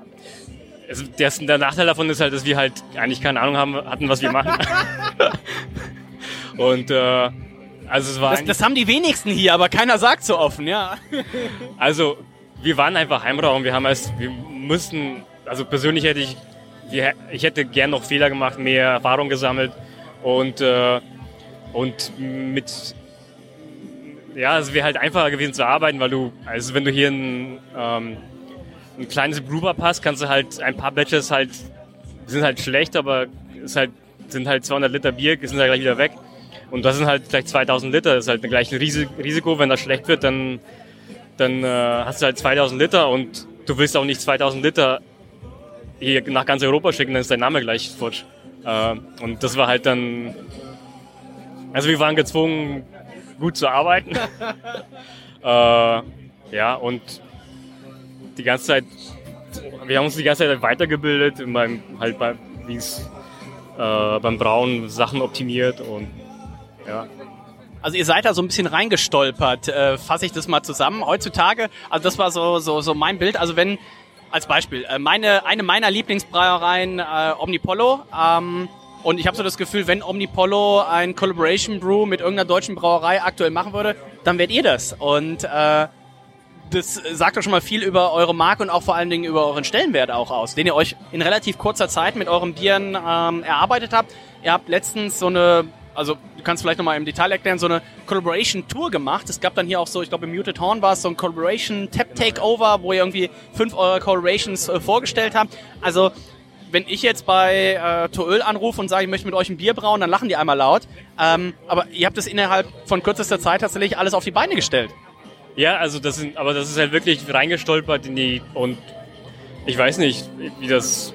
also der, der Nachteil davon ist halt, dass wir halt eigentlich keine Ahnung haben, hatten, was wir machen. Und äh, Also es war das, das haben die wenigsten hier, aber keiner sagt so offen, ja. Also wir waren einfach Heimraucher und wir haben erst, wir mussten, also persönlich hätte ich, wir, ich hätte gern noch Fehler gemacht, mehr Erfahrung gesammelt und äh, und mit, ja, es wäre halt einfacher gewesen zu arbeiten, weil du, also wenn du hier ein, ähm, ein kleines Brewpub hast, kannst du halt ein paar Batches halt, sind halt schlecht, aber es halt, sind halt zweihundert Liter Bier, sind halt gleich wieder weg. Und das sind halt gleich zweitausend Liter, das ist halt gleich ein Risiko, wenn das schlecht wird, dann, dann äh, hast du halt zweitausend Liter und du willst auch nicht zweitausend Liter hier nach ganz Europa schicken, dann ist dein Name gleich futsch. Äh, und das war halt dann, also wir waren gezwungen, gut zu arbeiten. äh, ja, und die ganze Zeit, wir haben uns die ganze Zeit weitergebildet, in meinem, halt bei, wie es äh, beim Brauen Sachen optimiert und ja. Also ihr seid da so ein bisschen reingestolpert, äh, fasse ich das mal zusammen. Heutzutage, also das war so so so mein Bild. Also wenn, als Beispiel, äh, meine eine meiner Lieblingsbrauereien, äh, Omnipollo, ähm, und ich habe so das Gefühl, wenn Omnipollo ein Collaboration Brew mit irgendeiner deutschen Brauerei aktuell machen würde, dann wärt ihr das. Und äh, das sagt doch schon mal viel über eure Marke und auch vor allen Dingen über euren Stellenwert auch aus, den ihr euch in relativ kurzer Zeit mit euren Bieren ähm, erarbeitet habt. Ihr habt letztens so eine, also du kannst vielleicht nochmal im Detail erklären, so eine Collaboration-Tour gemacht. Es gab dann hier auch so, ich glaube im Muted Horn war es so ein Collaboration-Tap-Takeover, wo ihr irgendwie fünf eurer Collaborations äh, vorgestellt habt. Also wenn ich jetzt bei äh, Toöl anrufe und sage, ich möchte mit euch ein Bier brauen, dann lachen die einmal laut. Ähm, aber ihr habt das innerhalb von kürzester Zeit tatsächlich alles auf die Beine gestellt. Ja, also das sind, aber das ist halt wirklich reingestolpert in die, und ich weiß nicht, wie das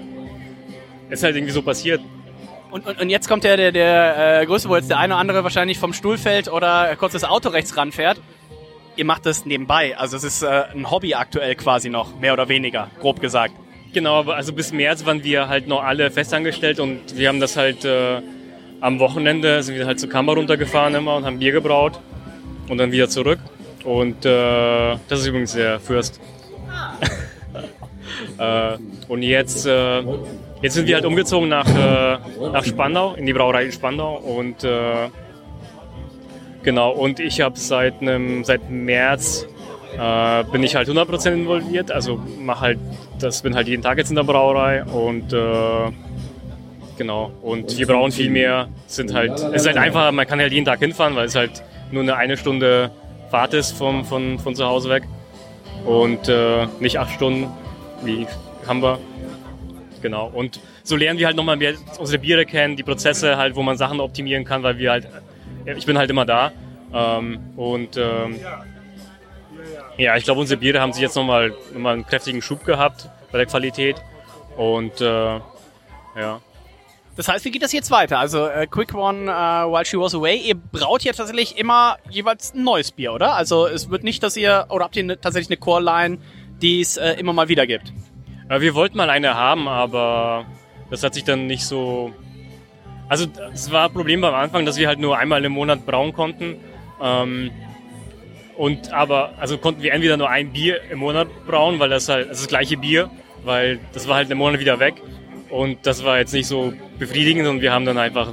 ist halt irgendwie so passiert. Und, und, und jetzt kommt der, der, der äh, Größe, wo jetzt der eine oder andere wahrscheinlich vom Stuhl fällt oder kurz das Auto rechts ranfährt. Ihr macht das nebenbei, also es ist äh, ein Hobby aktuell quasi noch, mehr oder weniger, grob gesagt. Genau, aber also bis März waren wir halt noch alle festangestellt und wir haben das halt äh, am Wochenende, sind wir halt zur Kammer runtergefahren immer und haben Bier gebraut und dann wieder zurück. Und äh, das ist übrigens der Fürst. äh, und jetzt, äh, jetzt sind wir halt umgezogen nach, äh, nach Spandau, in die Brauerei in Spandau. Und äh, genau, und ich habe seit einem, seit März äh, bin ich halt hundert Prozent involviert. Also mach halt, das bin halt jeden Tag jetzt in der Brauerei und äh, genau. Und wir brauen viel mehr. Sind halt, es ist halt einfacher, man kann halt jeden Tag hinfahren, weil es halt nur eine eine Stunde Fahrt ist vom, von, von zu Hause weg und äh, nicht acht Stunden, wie haben wir. Genau. Und so lernen wir halt nochmal mehr unsere Biere kennen, die Prozesse halt, wo man Sachen optimieren kann, weil wir halt, ich bin halt immer da. Ähm, und ähm, ja, ich glaube, unsere Biere haben sich jetzt nochmal noch mal einen kräftigen Schub gehabt bei der Qualität. Und äh, ja. Das heißt, wie geht das jetzt weiter? Also äh, Quick One, uh, While She Was Away, ihr braut jetzt tatsächlich immer jeweils ein neues Bier, oder? Also es wird nicht, dass ihr, oder habt ihr ne, tatsächlich eine Core-Line, die es äh, immer mal wieder gibt? Ja, wir wollten mal eine haben, aber das hat sich dann nicht so... Also es war ein Problem beim Anfang, dass wir halt nur einmal im Monat brauen konnten. Ähm, und aber, also konnten wir entweder nur ein Bier im Monat brauen, weil das halt, das ist das gleiche Bier, weil das war halt einen Monat wieder weg. Und das war jetzt nicht so befriedigend und wir haben dann einfach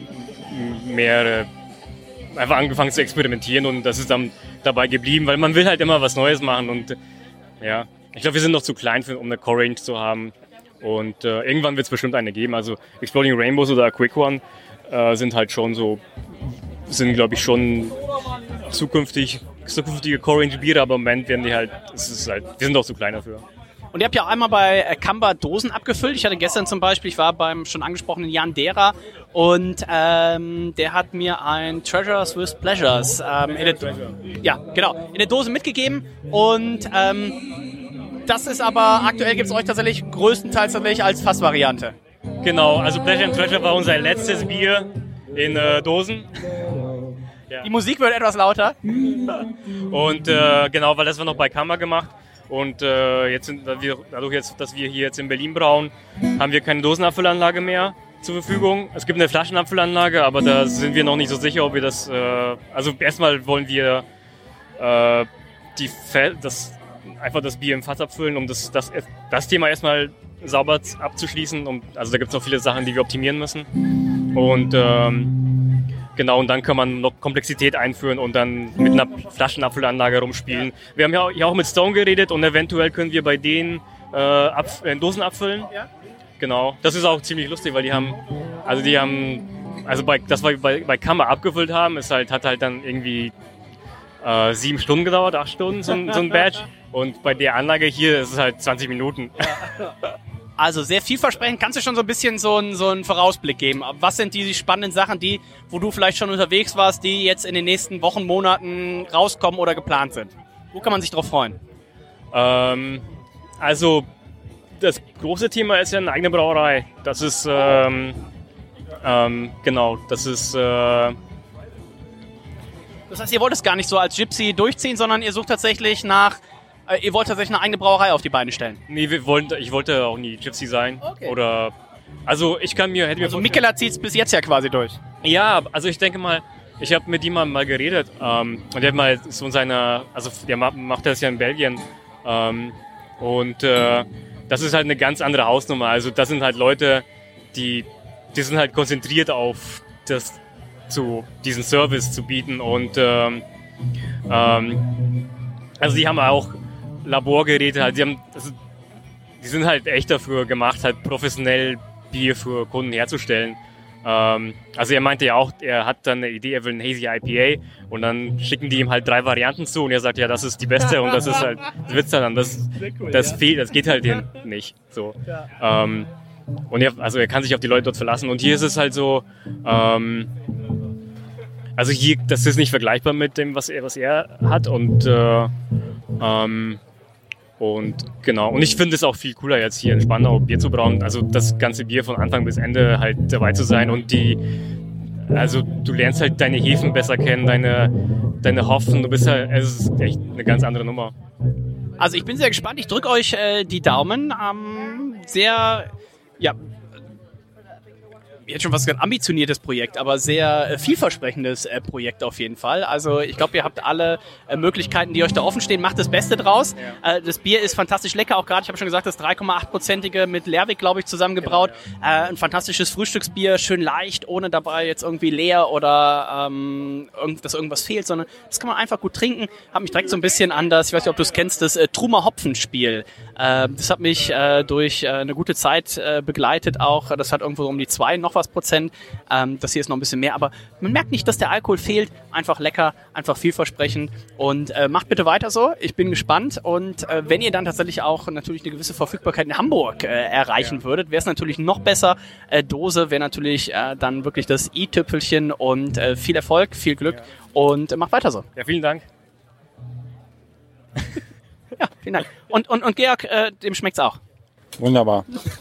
mehrere, einfach angefangen zu experimentieren und das ist dann dabei geblieben, weil man will halt immer was Neues machen und ja, ich glaube, wir sind noch zu klein, für, um eine Core-Range zu haben und äh, irgendwann wird es bestimmt eine geben. Also Exploding Rainbows oder Quick One äh, sind halt schon so, sind glaube ich schon zukünftig, zukünftige Core-Range-Biere, aber im Moment werden die halt, es ist halt, wir sind doch zu klein dafür. Und ihr habt ja auch einmal bei Kamba Dosen abgefüllt. Ich hatte gestern zum Beispiel, ich war beim schon angesprochenen Jan Dehrer und ähm, der hat mir ein Treasures with Pleasures ähm, in der, ja, genau, in der Dose mitgegeben. Und ähm, das ist aber, aktuell gibt es euch tatsächlich größtenteils tatsächlich als Fassvariante. Genau, also Pleasure and Treasure war unser letztes Bier in äh, Dosen. Ja. Die Musik wird etwas lauter. Und äh, genau, weil das war noch bei Kamba gemacht. Und äh, jetzt sind wir, dadurch, jetzt, dass wir hier jetzt in Berlin brauen, haben wir keine Dosenabfüllanlage mehr zur Verfügung. Es gibt eine Flaschenabfüllanlage, aber da sind wir noch nicht so sicher, ob wir das... Äh, also erstmal wollen wir äh, die Fe- das, einfach das Bier im Fass abfüllen, um das, das, das Thema erstmal sauber abzuschließen. Um, also da gibt es noch viele Sachen, die wir optimieren müssen. Und ähm, Genau, und dann kann man noch Komplexität einführen und dann mit einer Flaschenabfüllanlage rumspielen. Wir haben ja hier auch mit Stone geredet und eventuell können wir bei denen äh, Abf- äh, Dosen abfüllen. Ja. Genau, das ist auch ziemlich lustig, weil die haben, also die haben, also bei, das wir bei, bei Kammer abgefüllt haben, ist halt, hat halt dann irgendwie äh, sieben Stunden gedauert, acht Stunden, so, ein- so ein Batch. Und bei der Anlage hier ist es halt zwanzig Minuten. Also sehr vielversprechend. Kannst du schon so ein bisschen so einen, so einen Vorausblick geben? Was sind die spannenden Sachen, die, wo du vielleicht schon unterwegs warst, die jetzt in den nächsten Wochen, Monaten rauskommen oder geplant sind? Wo kann man sich drauf freuen? Ähm, also das große Thema ist ja eine eigene Brauerei. Das ist, ähm, ähm, genau, das ist... Äh, Das heißt, ihr wollt es gar nicht so als Gypsy durchziehen, sondern ihr sucht tatsächlich nach... Ihr wollt tatsächlich eine eigene Brauerei auf die Beine stellen? Nee, wir wollen, ich wollte auch nie Gypsy sein. Okay. Oder, also ich kann mir... Hätte mir also Mikela zieht es bis jetzt ja quasi durch. Ja, also ich denke mal, ich habe mit jemandem mal geredet ähm, und der hat mal so seine, also der macht das ja in Belgien ähm, und äh, das ist halt eine ganz andere Hausnummer. Also das sind halt Leute, die, die sind halt konzentriert auf das, zu, diesen Service zu bieten und ähm, ähm, also die haben auch Laborgeräte, halt, die haben, also, die sind halt echt dafür gemacht, halt professionell Bier für Kunden herzustellen. Ähm, also er meinte ja auch, er hat dann eine Idee, er will ein Hazy I P A und dann schicken die ihm halt drei Varianten zu und er sagt, ja, das ist die beste und das ist halt, das wird's dann, das, das fehlt, das geht halt hier nicht, so. Ähm, und er, also er kann sich auf die Leute dort verlassen und hier ist es halt so, ähm, also hier, das ist nicht vergleichbar mit dem, was er, was er hat und, äh, ähm, und genau. Und ich finde es auch viel cooler, jetzt hier in Spandau Bier zu brauen. Also das ganze Bier von Anfang bis Ende halt dabei zu sein und die, also du lernst halt deine Hefen besser kennen, deine, deine Hopfen. Du bist halt, es ist echt eine ganz andere Nummer. Also ich bin sehr gespannt. Ich drücke euch äh, die Daumen. Ähm, sehr, ja, jetzt schon fast ein ambitioniertes Projekt, aber sehr äh, vielversprechendes äh, Projekt auf jeden Fall. Also ich glaube, ihr habt alle äh, Möglichkeiten, die euch da offen stehen. Macht das Beste draus. Ja. Äh, das Bier ist fantastisch lecker, auch gerade, ich habe schon gesagt, das drei Komma acht prozentige mit Lerwick, glaube ich, zusammengebraut. Genau, ja. äh, ein fantastisches Frühstücksbier, schön leicht, ohne dabei jetzt irgendwie leer oder ähm, irgend, dass irgendwas fehlt, sondern das kann man einfach gut trinken. Hat mich direkt so ein bisschen an das, ich weiß nicht, ob du es kennst, das äh, Trumer Hopfenspiel. Äh, das hat mich äh, durch äh, eine gute Zeit äh, begleitet auch. Das hat irgendwo um die zwei noch was Prozent. Ähm, das hier ist noch ein bisschen mehr, aber man merkt nicht, dass der Alkohol fehlt. Einfach lecker, einfach vielversprechend und äh, macht bitte weiter so. Ich bin gespannt und äh, wenn ihr dann tatsächlich auch natürlich eine gewisse Verfügbarkeit in Hamburg äh, erreichen ja. würdet, wäre es natürlich noch besser. Äh, Dose wäre natürlich äh, dann wirklich das i-Tüpfelchen und äh, viel Erfolg, viel Glück ja. und äh, macht weiter so. Ja, vielen Dank. Ja, vielen Dank. Und, und, und Georg, äh, dem schmeckt's auch. Wunderbar.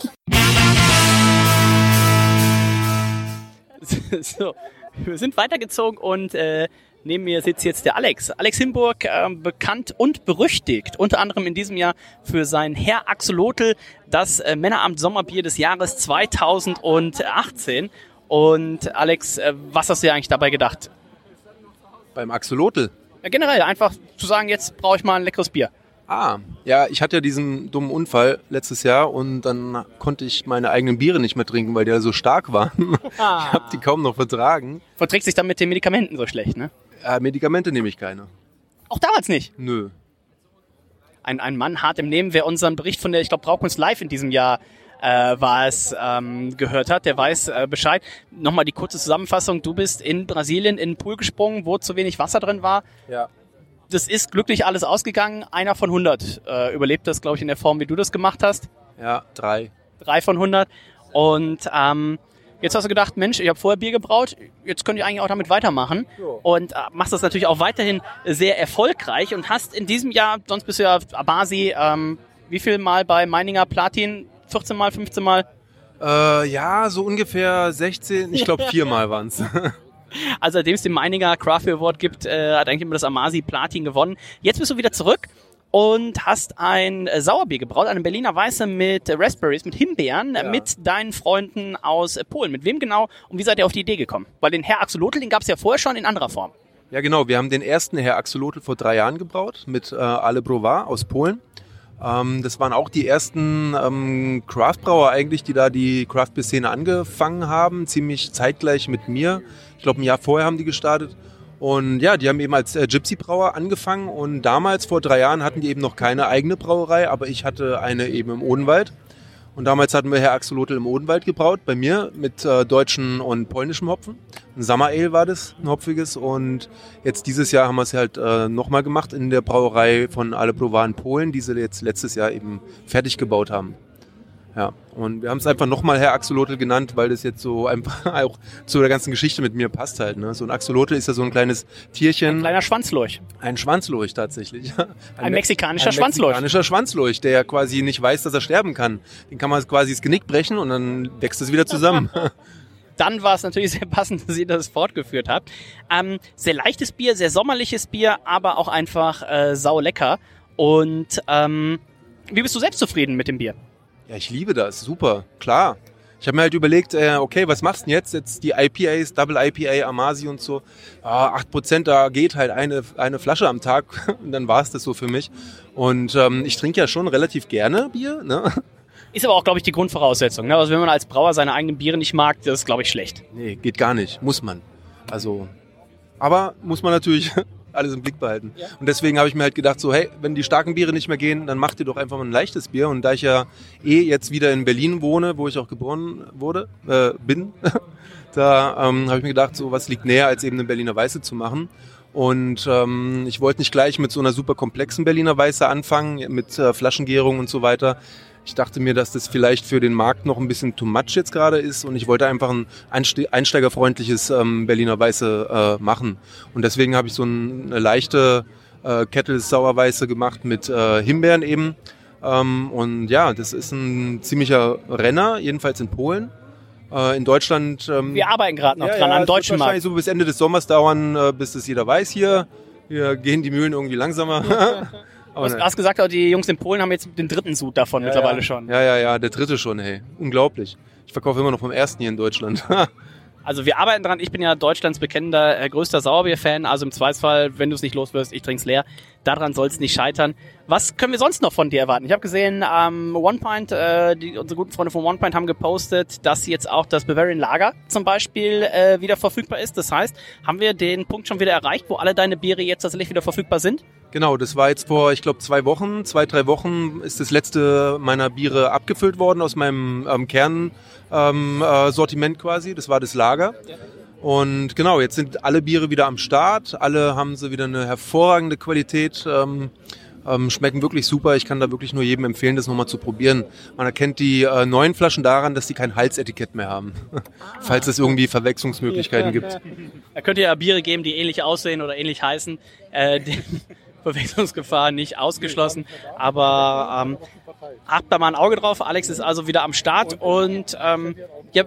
So, wir sind weitergezogen und äh, neben mir sitzt jetzt der Alex. Alex Himburg, äh, bekannt und berüchtigt, unter anderem in diesem Jahr für sein Herr Axolotl, das äh, Männeramt Sommerbier des Jahres zweitausendachtzehn. Und Alex, äh, was hast du dir eigentlich dabei gedacht? Beim Axolotl? Ja, generell, einfach zu sagen, jetzt brauche ich mal ein leckeres Bier. Ah, ja, ich hatte ja diesen dummen Unfall letztes Jahr und dann konnte ich meine eigenen Biere nicht mehr trinken, weil die ja so stark waren. Ah. Ich habe die kaum noch vertragen. Verträgt sich dann mit den Medikamenten so schlecht, ne? Ja, Medikamente nehme ich keine. Auch damals nicht? Nö. Ein, ein Mann hart im Nehmen, wer unseren Bericht von der, ich glaube, Braukunst Live in diesem Jahr äh, war es, ähm, gehört hat, der weiß äh, Bescheid. Nochmal die kurze Zusammenfassung. Du bist in Brasilien in den Pool gesprungen, wo zu wenig Wasser drin war. Ja. Das ist glücklich alles ausgegangen. Einer von hundert äh, überlebt das, glaube ich, in der Form, wie du das gemacht hast. Ja, drei. Drei von hundert. Und ähm, jetzt hast du gedacht, Mensch, ich habe vorher Bier gebraut, jetzt könnte ich eigentlich auch damit weitermachen. Jo. Und äh, machst das natürlich auch weiterhin sehr erfolgreich und hast in diesem Jahr, sonst bist du ja Abasi, ähm, wie viel Mal bei Meininger Platin? vierzehn Mal, fünfzehn Mal? Äh, ja, so ungefähr sechzehn, ich glaube viermal waren es. Also seitdem es den Meininger Craft Beer Award gibt, äh, hat eigentlich immer das Amasi Platin gewonnen. Jetzt bist du wieder zurück und hast ein äh, Sauerbier gebraut, eine Berliner Weiße mit äh, Raspberries, mit Himbeeren, ja. äh, mit deinen Freunden aus äh, Polen. Mit wem genau und wie seid ihr auf die Idee gekommen? Weil den Herr Axolotl, den gab es ja vorher schon in anderer Form. Ja genau, wir haben den ersten Herr Axolotl vor drei Jahren gebraut mit äh, Ale Browar aus Polen. Ähm, das waren auch die ersten ähm, Craft-Brauer eigentlich, die da die Craft-Bier-Szene angefangen haben, ziemlich zeitgleich mit mir. Ich glaube, ein Jahr vorher haben die gestartet. Und ja, die haben eben als äh, Gypsy-Brauer angefangen und damals, vor drei Jahren, hatten die eben noch keine eigene Brauerei, aber ich hatte eine eben im Odenwald. Und damals hatten wir Herr Axolotl im Odenwald gebraut, bei mir, mit äh, deutschen und polnischem Hopfen. Ein Summer Ale war das, ein hopfiges. Und jetzt dieses Jahr haben wir es halt äh, nochmal gemacht in der Brauerei von Ale Browar in Polen, die sie jetzt letztes Jahr eben fertig gebaut haben. Ja, und wir haben es einfach nochmal Herr Axolotl genannt, weil das jetzt so einfach auch zu der ganzen Geschichte mit mir passt halt. Ne? So ein Axolotl ist ja so ein kleines Tierchen. Ein kleiner Schwanzlurch. Ein Schwanzlurch tatsächlich. Ein, ein mexikanischer ein Schwanzlurch. Ein mexikanischer Schwanzlurch, der quasi nicht weiß, dass er sterben kann. Den kann man quasi das Genick brechen und dann wächst es wieder zusammen. Dann war es natürlich sehr passend, dass ihr das fortgeführt habt. Ähm, sehr leichtes Bier, sehr sommerliches Bier, aber auch einfach äh, sau lecker. Und ähm, wie bist du selbst zufrieden mit dem Bier? Ja, ich liebe das. Super. Klar. Ich habe mir halt überlegt, äh, okay, was machst du denn jetzt? Jetzt die I P As, Double I P A, Amasi und so. Ah, acht Prozent, da geht halt eine, eine Flasche am Tag. Und dann war es das so für mich. Und ähm, ich trinke ja schon relativ gerne Bier. Ne? Ist aber auch, glaube ich, die Grundvoraussetzung. Ne? Also wenn man als Brauer seine eigenen Biere nicht mag, das ist, glaube ich, schlecht. Nee, geht gar nicht. Muss man. Also, aber muss man natürlich alles im Blick behalten. Ja. Und deswegen habe ich mir halt gedacht, so hey, wenn die starken Biere nicht mehr gehen, dann mach dir doch einfach mal ein leichtes Bier. Und da ich ja eh jetzt wieder in Berlin wohne, wo ich auch geboren wurde, äh, bin, da ähm, habe ich mir gedacht, so was liegt näher, als eben eine Berliner Weiße zu machen. Und ähm, ich wollte nicht gleich mit so einer super komplexen Berliner Weiße anfangen, mit äh, Flaschengärung und so weiter. Ich dachte mir, dass das vielleicht für den Markt noch ein bisschen too much jetzt gerade ist und ich wollte einfach ein einste- einsteigerfreundliches ähm, Berliner Weiße äh, machen. Und deswegen habe ich so ein, eine leichte äh, Kettles Sauerweiße gemacht mit äh, Himbeeren eben. Ähm, und ja, das ist ein ziemlicher Renner, jedenfalls in Polen. Äh, in Deutschland... Ähm, Wir arbeiten gerade noch ja, dran, ja, am deutschen Markt. Wahrscheinlich so bis Ende des Sommers dauern, äh, bis das jeder weiß hier. Hier gehen die Mühlen irgendwie langsamer. Du hast, hast gesagt, die Jungs in Polen haben jetzt den dritten Sud davon ja, mittlerweile ja. schon. Ja, ja, ja, der dritte schon, hey. Unglaublich. Ich verkaufe immer noch vom ersten hier in Deutschland. Also wir arbeiten dran. Ich bin ja Deutschlands bekennender, äh, größter Sauerbier-Fan. Also im Zweifelsfall, wenn du es nicht los wirst, ich trink's leer. Daran soll es nicht scheitern. Was können wir sonst noch von dir erwarten? Ich habe gesehen, ähm, One Pint, äh, die, unsere guten Freunde von One Pint haben gepostet, dass jetzt auch das Bavarian Lager zum Beispiel äh, wieder verfügbar ist. Das heißt, haben wir den Punkt schon wieder erreicht, wo alle deine Biere jetzt tatsächlich wieder verfügbar sind? Genau, das war jetzt vor, ich glaube, zwei Wochen, zwei, drei Wochen ist das letzte meiner Biere abgefüllt worden aus meinem ähm, Kernsortiment ähm, äh, quasi. Das war das Lager. Und genau, jetzt sind alle Biere wieder am Start. Alle haben sie wieder eine hervorragende Qualität. Ähm, ähm, schmecken wirklich super. Ich kann da wirklich nur jedem empfehlen, das nochmal zu probieren. Man erkennt die äh, neuen Flaschen daran, dass die kein Halsetikett mehr haben. Falls es irgendwie Verwechslungsmöglichkeiten gibt. Da könnt ihr ja Biere geben, die ähnlich aussehen oder ähnlich heißen. Äh, Verwechslungsgefahr nicht ausgeschlossen, aber ähm, habt da mal ein Auge drauf. Alex ist also wieder am Start und ähm, ja,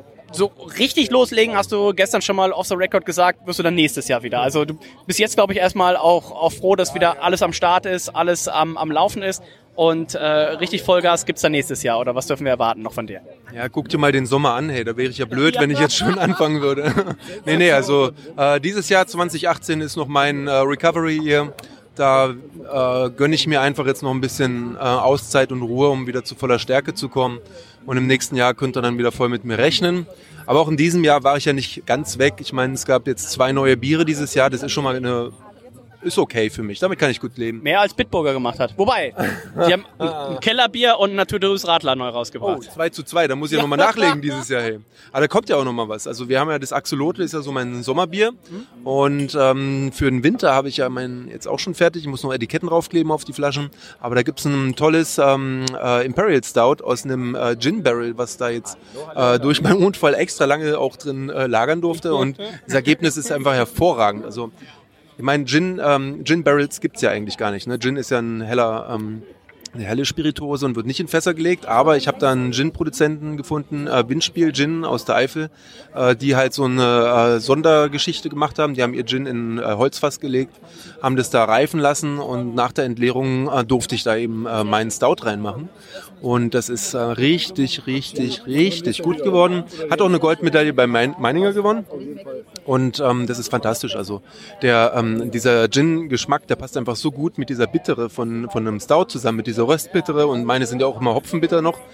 so richtig loslegen, hast du gestern schon mal off the record gesagt, wirst du dann nächstes Jahr wieder. Also du bist jetzt, glaube ich, erstmal auch, auch froh, dass wieder alles am Start ist, alles am, am Laufen ist und äh, richtig Vollgas gibt's dann nächstes Jahr oder was dürfen wir erwarten noch von dir? Ja, guck dir mal den Sommer an, hey, da wäre ich ja blöd, wenn ich jetzt schon anfangen würde. nee, nee, also äh, dieses Jahr zwanzig achtzehn ist noch mein äh, Recovery-Year. Da äh, gönne ich mir einfach jetzt noch ein bisschen äh, Auszeit und Ruhe, um wieder zu voller Stärke zu kommen. Und im nächsten Jahr könnt ihr dann wieder voll mit mir rechnen. Aber auch in diesem Jahr war ich ja nicht ganz weg. Ich meine, es gab jetzt zwei neue Biere dieses Jahr. Das ist schon mal eine... Ist okay für mich, damit kann ich gut leben. Mehr als Bitburger gemacht hat. Wobei, die haben ein Kellerbier und ein Naturtrübes Radler neu rausgebracht. Oh, zwei zu zwei, da muss ich ja nochmal nachlegen dieses Jahr. Hey. Aber da kommt ja auch nochmal was. Also wir haben ja das Axolotl, ist ja so mein Sommerbier. Mhm. Und ähm, für den Winter habe ich ja mein jetzt auch schon fertig. Ich muss noch Etiketten draufkleben auf die Flaschen. Aber da gibt's ein tolles ähm, äh, Imperial Stout aus einem äh, Gin Barrel, was da jetzt äh, durch meinen Unfall extra lange auch drin äh, lagern durfte. Und das Ergebnis ist einfach hervorragend. Also ich meine, Gin, ähm, Gin Barrels gibt's ja eigentlich gar nicht. Ne? Gin ist ja ein heller, ähm, eine helle Spirituose und wird nicht in Fässer gelegt. Aber ich habe da einen Gin-Produzenten gefunden, äh, Windspiel Gin aus der Eifel, äh, die halt so eine äh, Sondergeschichte gemacht haben. Die haben ihr Gin in äh, Holzfass gelegt, haben das da reifen lassen und nach der Entleerung äh, durfte ich da eben äh, meinen Stout reinmachen. Und das ist äh, richtig, richtig, richtig gut geworden. Hat auch eine Goldmedaille bei Mein- Meininger gewonnen. Und ähm, das ist fantastisch. Also der ähm, dieser Gin-Geschmack, der passt einfach so gut mit dieser Bittere von von einem Stout zusammen, mit dieser Röstbittere. Und meine sind ja auch immer Hopfenbitter noch.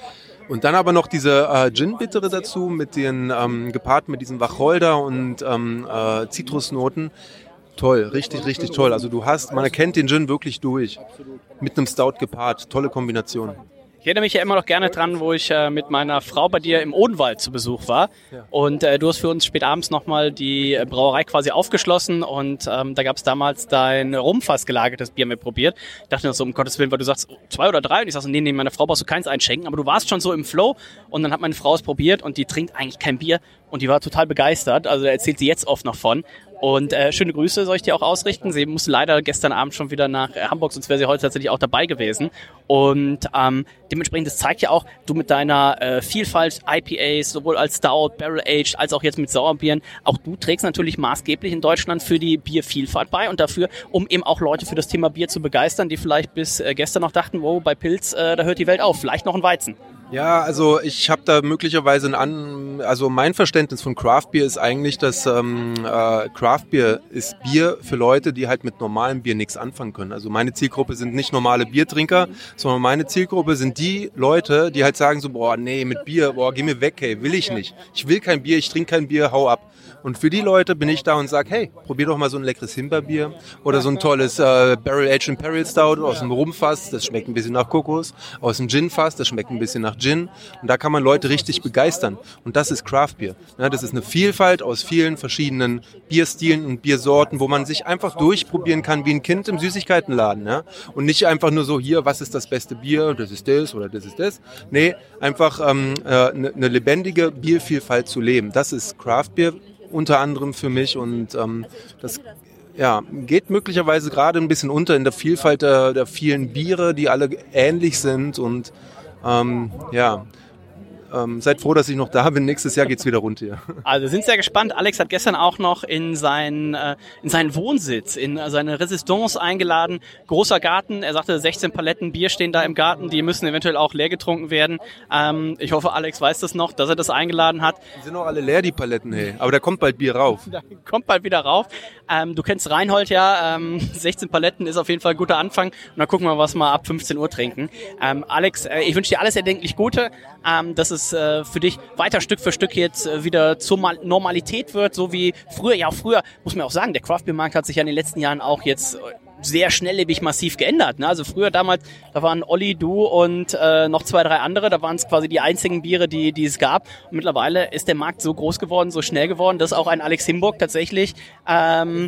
Und dann aber noch diese äh, Gin-Bittere dazu, mit den, ähm, gepaart mit diesem Wacholder und ähm, äh, Zitrusnoten. Toll, richtig, richtig toll. Also du hast, man erkennt den Gin wirklich durch. Mit einem Stout gepaart. Tolle Kombination. Ich erinnere mich ja immer noch gerne dran, wo ich äh, mit meiner Frau bei dir im Odenwald zu Besuch war. Ja. Und äh, du hast für uns spät abends nochmal die äh, Brauerei quasi aufgeschlossen und ähm, da gab es damals dein Rumfass gelagertes Bier mit probiert. Ich dachte nur so, um Gottes Willen, weil du sagst, zwei oder drei. Und ich sag so, nee, nee, meine Frau brauchst du keins einschenken. Aber du warst schon so im Flow und dann hat meine Frau es probiert und die trinkt eigentlich kein Bier und die war total begeistert. Also da erzählt sie jetzt oft noch von. Und äh, schöne Grüße soll ich dir auch ausrichten. Sie musste leider gestern Abend schon wieder nach äh, Hamburg, sonst wäre sie heute tatsächlich auch dabei gewesen. Und ähm, dementsprechend, das zeigt ja auch, du mit deiner äh, Vielfalt I P As, sowohl als Stout, Barrel Aged, als auch jetzt mit Sauerbieren, auch du trägst natürlich maßgeblich in Deutschland für die Biervielfalt bei und dafür, um eben auch Leute für das Thema Bier zu begeistern, die vielleicht bis äh, gestern noch dachten, wow, bei Pilz, äh, da hört die Welt auf, vielleicht noch ein Weizen. Ja, also ich habe da möglicherweise ein an, also mein Verständnis von Craft Beer ist eigentlich, dass ähm, äh, Craft Beer ist Bier für Leute, die halt mit normalem Bier nichts anfangen können. Also meine Zielgruppe sind nicht normale Biertrinker, sondern meine Zielgruppe sind die Leute, die halt sagen so, boah, nee, mit Bier, boah, geh mir weg, hey, will ich nicht. Ich will kein Bier, ich trinke kein Bier, hau ab. Und für die Leute bin ich da und sage, hey, probier doch mal so ein leckeres Himbeerbier oder so ein tolles äh, Barrel Aged Imperial Stout aus dem Rumfass, das schmeckt ein bisschen nach Kokos, aus dem Gin-Fass, das schmeckt ein bisschen nach Gin. Und da kann man Leute richtig begeistern. Und das ist Craft Beer. Ja, das ist eine Vielfalt aus vielen verschiedenen Bierstilen und Biersorten, wo man sich einfach durchprobieren kann wie ein Kind im Süßigkeitenladen. Ja? Und nicht einfach nur so, hier, was ist das beste Bier, das ist das oder das ist das. Nee, einfach ähm, äh, eine, eine lebendige Biervielfalt zu leben. Das ist Craft Beer. Unter anderem für mich und ähm, das ja, geht möglicherweise gerade ein bisschen unter in der Vielfalt der, der vielen Biere, die alle ähnlich sind und ähm, ja, ähm, seid froh, dass ich noch da bin. Nächstes Jahr geht's wieder runter hier. Also sind sehr gespannt. Alex hat gestern auch noch in seinen, äh, in seinen Wohnsitz, in seine Resistance eingeladen. Großer Garten. Er sagte, sechzehn Paletten Bier stehen da im Garten. Die müssen eventuell auch leer getrunken werden. Ähm, ich hoffe, Alex weiß das noch, dass er das eingeladen hat. Die sind auch alle leer, die Paletten, hey. Aber da kommt bald Bier rauf. Da kommt bald wieder rauf. Ähm, du kennst Reinhold ja. Ähm, sechzehn Paletten ist auf jeden Fall ein guter Anfang. Und dann gucken wir, was wir ab fünfzehn Uhr trinken. Ähm, Alex, äh, ich wünsche dir alles erdenklich Gute. Ähm, dass es äh, für dich weiter Stück für Stück jetzt äh, wieder zur Mal- Normalität wird, so wie früher. Ja, auch früher, muss man auch sagen, der Craft-Bier-Markt hat sich ja in den letzten Jahren auch jetzt äh, sehr schnelllebig massiv geändert. Ne? Also früher damals, da waren Olli, du und äh, noch zwei, drei andere, da waren es quasi die einzigen Biere, die, die es gab. Und mittlerweile ist der Markt so groß geworden, so schnell geworden, dass auch ein Alex Himburg tatsächlich ähm,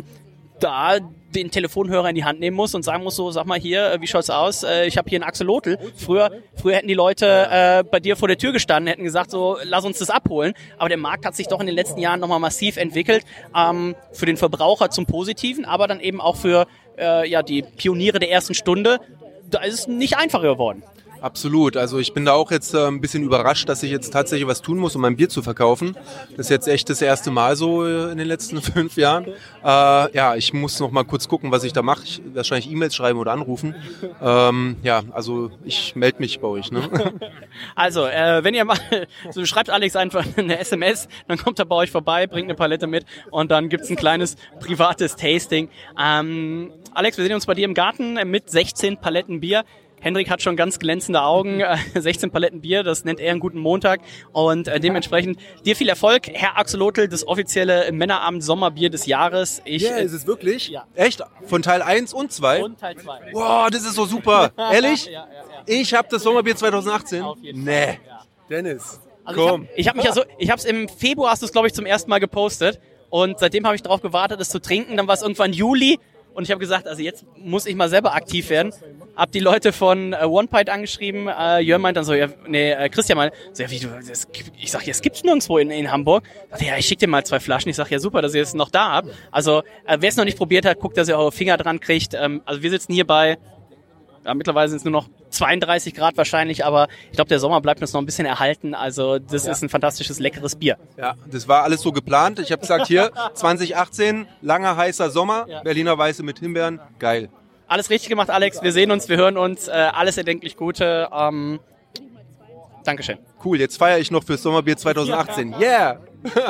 da den Telefonhörer in die Hand nehmen muss und sagen muss, so, sag mal hier, wie schaut's aus? Äh, ich habe hier einen Axolotl. Früher, früher hätten die Leute äh, bei dir vor der Tür gestanden, hätten gesagt, so, lass uns das abholen. Aber der Markt hat sich doch in den letzten Jahren nochmal massiv entwickelt, ähm, für den Verbraucher zum Positiven, aber dann eben auch für äh, ja die Pioniere der ersten Stunde. Da ist es nicht einfacher geworden. Absolut. Also ich bin da auch jetzt äh, ein bisschen überrascht, dass ich jetzt tatsächlich was tun muss, um mein Bier zu verkaufen. Das ist jetzt echt das erste Mal so äh, in den letzten fünf Jahren. Äh, ja, ich muss noch mal kurz gucken, was ich da mache. Ich wahrscheinlich E-Mails schreiben oder anrufen. Ähm, ja, also ich melde mich bei euch. Ne? Also, äh, wenn ihr mal, so schreibt Alex einfach eine S M S, dann kommt er bei euch vorbei, bringt eine Palette mit und dann gibt's ein kleines privates Tasting. Ähm, Alex, wir sehen uns bei dir im Garten mit sechzehn Paletten Bier. Hendrik hat schon ganz glänzende Augen, sechzehn Paletten Bier, das nennt er einen guten Montag und äh, dementsprechend dir viel Erfolg, Herr Axolotl, das offizielle Männerabend Sommerbier des Jahres. Ich, ja, yeah, ist es wirklich? Ja. Echt? Von Teil eins und zwei? Und Teil zwei. Wow, das ist so super. Ehrlich? Ja, ja, ja. Ich habe das Sommerbier zwanzig achtzehn? Auf jeden nee. Fall. Ja. Dennis, also komm. Ich habe hab mich ja so, ich habe es im Februar, hast du es glaube ich zum ersten Mal gepostet und seitdem habe ich darauf gewartet, es zu trinken. Dann war es irgendwann Juli. Und ich habe gesagt, also jetzt muss ich mal selber aktiv werden. Hab die Leute von äh, OnePint angeschrieben. Äh, Jörn meint dann so, ja, nee, äh, Christian meint, so, ja, wie du, das, ich sag, ja, es gibt's nirgendwo in, in Hamburg. Dachte, ja, ich schick dir mal zwei Flaschen. Ich sag, ja, super, dass ihr es noch da habt. Also, äh, wer es noch nicht probiert hat, guckt, dass ihr eure Finger dran kriegt. Ähm, also wir sitzen hier bei, ja, mittlerweile sind es nur noch zweiunddreißig Grad wahrscheinlich, aber ich glaube, der Sommer bleibt uns noch ein bisschen erhalten. Also das ja. ist ein fantastisches, leckeres Bier. Ja, das war alles so geplant. Ich habe gesagt, hier, zwanzig achtzehn, langer, heißer Sommer, ja. Berliner Weiße mit Himbeeren, geil. Alles richtig gemacht, Alex. Wir sehen uns, wir hören uns. Äh, alles erdenklich Gute. Ähm, Dankeschön. Cool, jetzt feiere ich noch fürs Sommerbier zwanzig achtzehn. Yeah!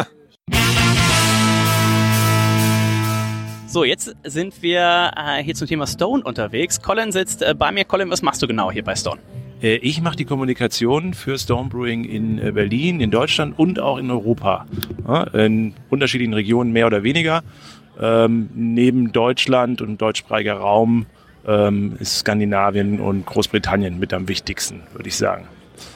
So, jetzt sind wir äh, hier zum Thema Stone unterwegs. Colin sitzt äh, bei mir. Colin, was machst du genau hier bei Stone? Äh, ich mache die Kommunikation für Stone Brewing in äh, Berlin, in Deutschland und auch in Europa. Ja, in unterschiedlichen Regionen mehr oder weniger. Ähm, neben Deutschland und deutschsprachiger Raum ähm, ist Skandinavien und Großbritannien mit am wichtigsten, würde ich sagen.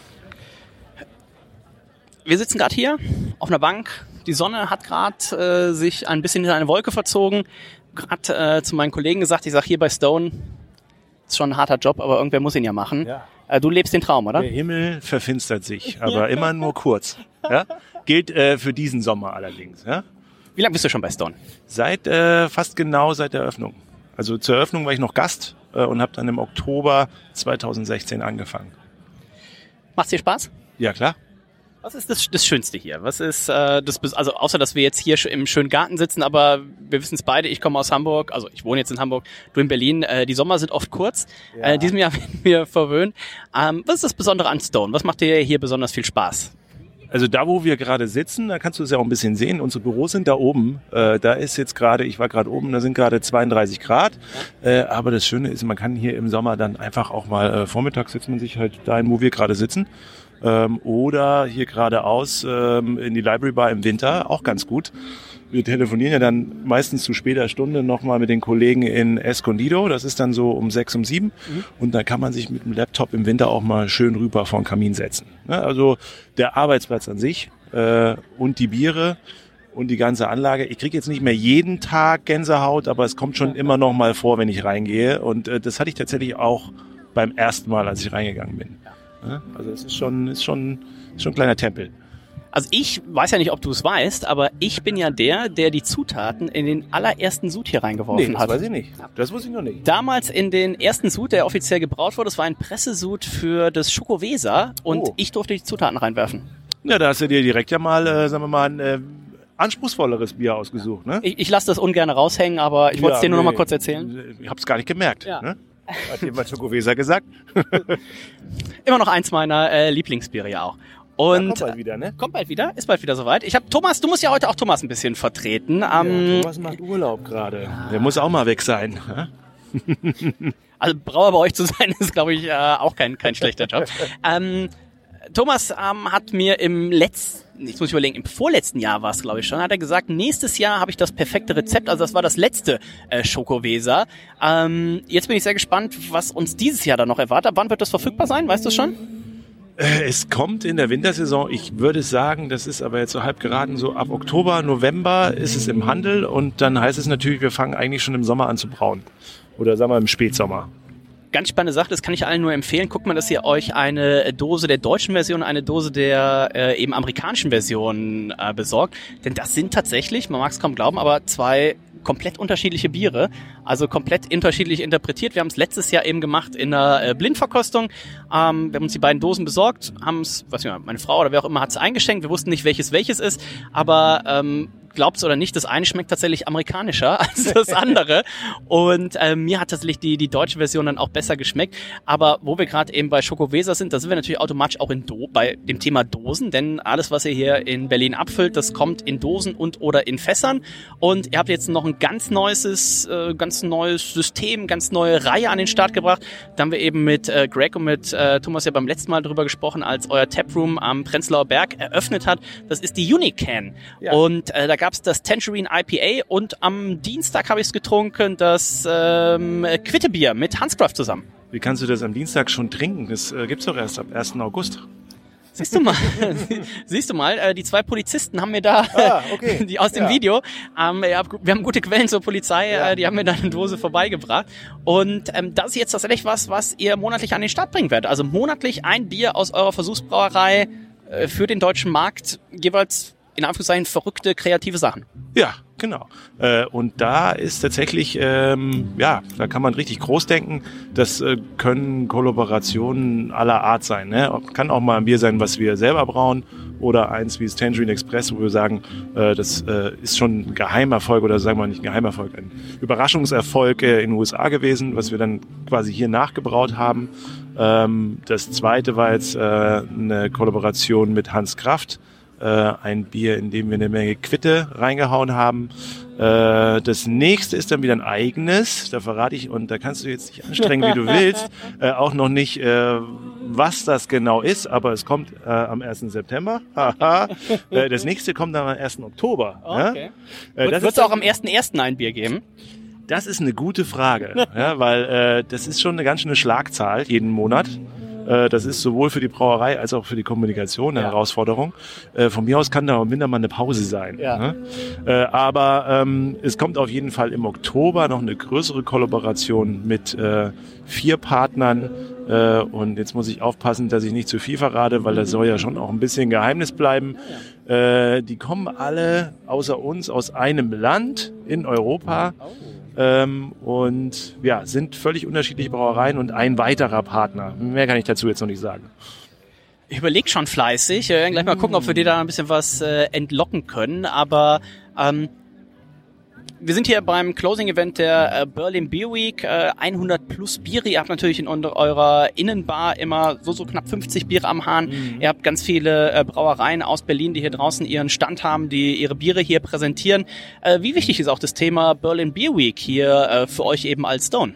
Wir sitzen gerade hier auf einer Bank. Die Sonne hat gerade äh, sich ein bisschen in eine Wolke verzogen. Gerade äh, zu meinen Kollegen gesagt, ich sage hier bei Stone, ist schon ein harter Job, aber irgendwer muss ihn ja machen. Ja. Äh, du lebst den Traum, oder? Der Himmel verfinstert sich, aber immer nur kurz. Ja? Gilt äh, für diesen Sommer allerdings. Ja? Wie lange bist du schon bei Stone? Seit äh, fast genau seit der Eröffnung. Also zur Eröffnung war ich noch Gast äh, und habe dann im Oktober zweitausendsechzehn angefangen. Macht's dir Spaß? Ja, klar. Was ist das, das Schönste hier? Was ist äh, das, also außer dass wir jetzt hier im schönen Garten sitzen, aber wir wissen es beide, ich komme aus Hamburg, also ich wohne jetzt in Hamburg, du in Berlin, äh, die Sommer sind oft kurz, ja. äh, in diesem Jahr werden wir verwöhnt. Ähm, was ist das Besondere an Stone? Was macht dir hier besonders viel Spaß? Also da, wo wir gerade sitzen, da kannst du es ja auch ein bisschen sehen. Unsere Büros sind da oben. Äh, da ist jetzt gerade, ich war gerade oben, da sind gerade zweiunddreißig Grad. Äh, aber das Schöne ist, man kann hier im Sommer dann einfach auch mal, äh, vormittags setzt man sich halt dahin, wo wir gerade sitzen. Ähm, oder hier geradeaus ähm, in die Library Bar im Winter, auch ganz gut. Wir telefonieren ja dann meistens zu später Stunde nochmal mit den Kollegen in Escondido. Das ist dann so um sechs, um sieben. Mhm. Und dann kann man sich mit dem Laptop im Winter auch mal schön rüber vor den Kamin setzen. Ne? Also der Arbeitsplatz an sich äh, und die Biere und die ganze Anlage. Ich kriege jetzt nicht mehr jeden Tag Gänsehaut, aber es kommt schon immer noch mal vor, wenn ich reingehe. Und äh, das hatte ich tatsächlich auch beim ersten Mal, als ich reingegangen bin. Ja? Also es ist schon, ist schon, ist schon ein kleiner Tempel. Also ich weiß ja nicht, ob du es weißt, aber ich bin ja der, der die Zutaten in den allerersten Sud hier reingeworfen nee, das hat. Das weiß ich nicht. Das wusste ich noch nicht. Damals in den ersten Sud, der offiziell gebraut wurde, das war ein Pressesud für das Schokowesa und oh. ich durfte die Zutaten reinwerfen. Ja, da hast du dir direkt ja mal, äh, sagen wir mal, ein äh, anspruchsvolleres Bier ausgesucht, ne? Ich, ich lasse das ungern raushängen, aber ich ja, wollte es dir nur nee, noch mal kurz erzählen. Ich hab's gar nicht gemerkt. Ja. Ne? Hat jemand Schokowesa gesagt? Immer noch eins meiner äh, Lieblingsbiere ja auch. Und ja, kommt bald wieder, ne? Kommt bald wieder, ist bald wieder soweit. Ich habe Thomas, du musst ja heute auch Thomas ein bisschen vertreten. Ähm, ja, Thomas macht Urlaub gerade. Der muss auch mal weg sein. Also Brauer bei euch zu sein, ist, glaube ich, äh, auch kein kein schlechter Job. ähm, Thomas ähm, hat mir im letzten, ich muss überlegen, im vorletzten Jahr war es, glaube ich schon, hat er gesagt, nächstes Jahr habe ich das perfekte Rezept. Also das war das letzte äh, Schokowesa. Ähm, jetzt bin ich sehr gespannt, was uns dieses Jahr dann noch erwartet. Wann wird das verfügbar sein? Weißt du es schon? Es kommt in der Wintersaison, ich würde sagen, das ist aber jetzt so halb geraten, so ab Oktober, November ist es im Handel und dann heißt es natürlich, wir fangen eigentlich schon im Sommer an zu brauen. Oder sagen wir im Spätsommer. Ganz spannende Sache, das kann ich allen nur empfehlen. Guckt mal, dass ihr euch eine Dose der deutschen Version, eine Dose der äh, eben amerikanischen Version äh, besorgt. Denn das sind tatsächlich, man mag es kaum glauben, aber zwei komplett unterschiedliche Biere, also komplett unterschiedlich interpretiert. Wir haben es letztes Jahr eben gemacht in einer äh, Blindverkostung. Ähm, wir haben uns die beiden Dosen besorgt, haben es, was ich, meine Frau oder wer auch immer hat es eingeschenkt. Wir wussten nicht, welches welches ist, aber ähm, glaubt's oder nicht, das eine schmeckt tatsächlich amerikanischer als das andere. Und äh, mir hat tatsächlich die die deutsche Version dann auch besser geschmeckt. Aber wo wir gerade eben bei Schokowesa sind, da sind wir natürlich automatisch auch in Do- bei dem Thema Dosen, denn alles, was ihr hier in Berlin abfüllt, das kommt in Dosen und oder in Fässern. Und ihr habt jetzt noch ein ganz neues, äh, ganz neues System, ganz neue Reihe an den Start gebracht. Da haben wir eben mit äh, Greg und mit äh, Thomas ja beim letzten Mal drüber gesprochen, als euer Taproom am Prenzlauer Berg eröffnet hat. Das ist die Unican. Ja. Und äh, da gab es das Tangerine I P A und am Dienstag habe ich es getrunken, das ähm, Quittebier mit Hanscraft zusammen. Wie kannst du das am Dienstag schon trinken? Das äh, gibt's doch erst ab ersten August. Siehst du mal, siehst du mal, äh, die zwei Polizisten haben mir da, ah, okay. die aus dem ja. Video, ähm, ja, wir haben gute Quellen zur Polizei, ja. äh, die haben mir da eine Dose vorbeigebracht. Und ähm, das ist jetzt tatsächlich was, was ihr monatlich an den Start bringen werdet. Also monatlich ein Bier aus eurer Versuchsbrauerei äh, für den deutschen Markt, jeweils in Anführungszeichen verrückte, kreative Sachen. Ja, genau. Äh, und da ist tatsächlich, ähm, ja, da kann man richtig groß denken. Das äh, können Kollaborationen aller Art sein. Ne? Kann auch mal ein Bier sein, was wir selber brauen oder eins wie das Tangerine Express, wo wir sagen, äh, das äh, ist schon ein Geheimerfolg oder sagen wir nicht ein Geheimerfolg, ein Überraschungserfolg äh, in den U S A gewesen, was wir dann quasi hier nachgebraut haben. Ähm, das zweite war jetzt äh, eine Kollaboration mit Hans Kraft. Ein Bier, in dem wir eine Menge Quitte reingehauen haben. Das nächste ist dann wieder ein eigenes. Da verrate ich, und da kannst du jetzt dich anstrengen, wie du willst, auch noch nicht, was das genau ist, aber es kommt äh, am ersten September. Haha. äh, das nächste kommt dann am ersten Oktober. Okay. Ja? Äh, Wird es auch am ersten ersten ein Bier geben? Das ist eine gute Frage, ja, weil äh, das ist schon eine ganz schöne Schlagzahl jeden Monat. Äh, das ist sowohl für die Brauerei als auch für die Kommunikation eine ja. Herausforderung. Äh, von mir aus kann da im Winter mal eine Pause sein. Ja. Ne? Äh, aber ähm, es kommt auf jeden Fall im Oktober noch eine größere Kollaboration mit äh, vier Partnern. Äh, und jetzt muss ich aufpassen, dass ich nicht zu viel verrate, weil das soll ja schon auch ein bisschen Geheimnis bleiben. Ja. Äh, die kommen alle außer uns aus einem Land in Europa. Oh. Ähm, und ja, sind völlig unterschiedliche Brauereien und ein weiterer Partner. Mehr kann ich dazu jetzt noch nicht sagen. Ich überlege schon fleißig. Wir werden gleich mal gucken, ob wir dir da ein bisschen was äh, entlocken können. Aber ähm, wir sind hier beim Closing-Event der äh, Berlin Beer Week. Äh, hundert plus Biere. Ihr habt natürlich in eurer Innenbar immer so so knapp fünfzig Biere am Hahn. Mhm. Ihr habt ganz viele äh, Brauereien aus Berlin, die hier draußen ihren Stand haben, die ihre Biere hier präsentieren. Äh, wie wichtig ist auch das Thema Berlin Beer Week hier äh, für euch eben als Stone?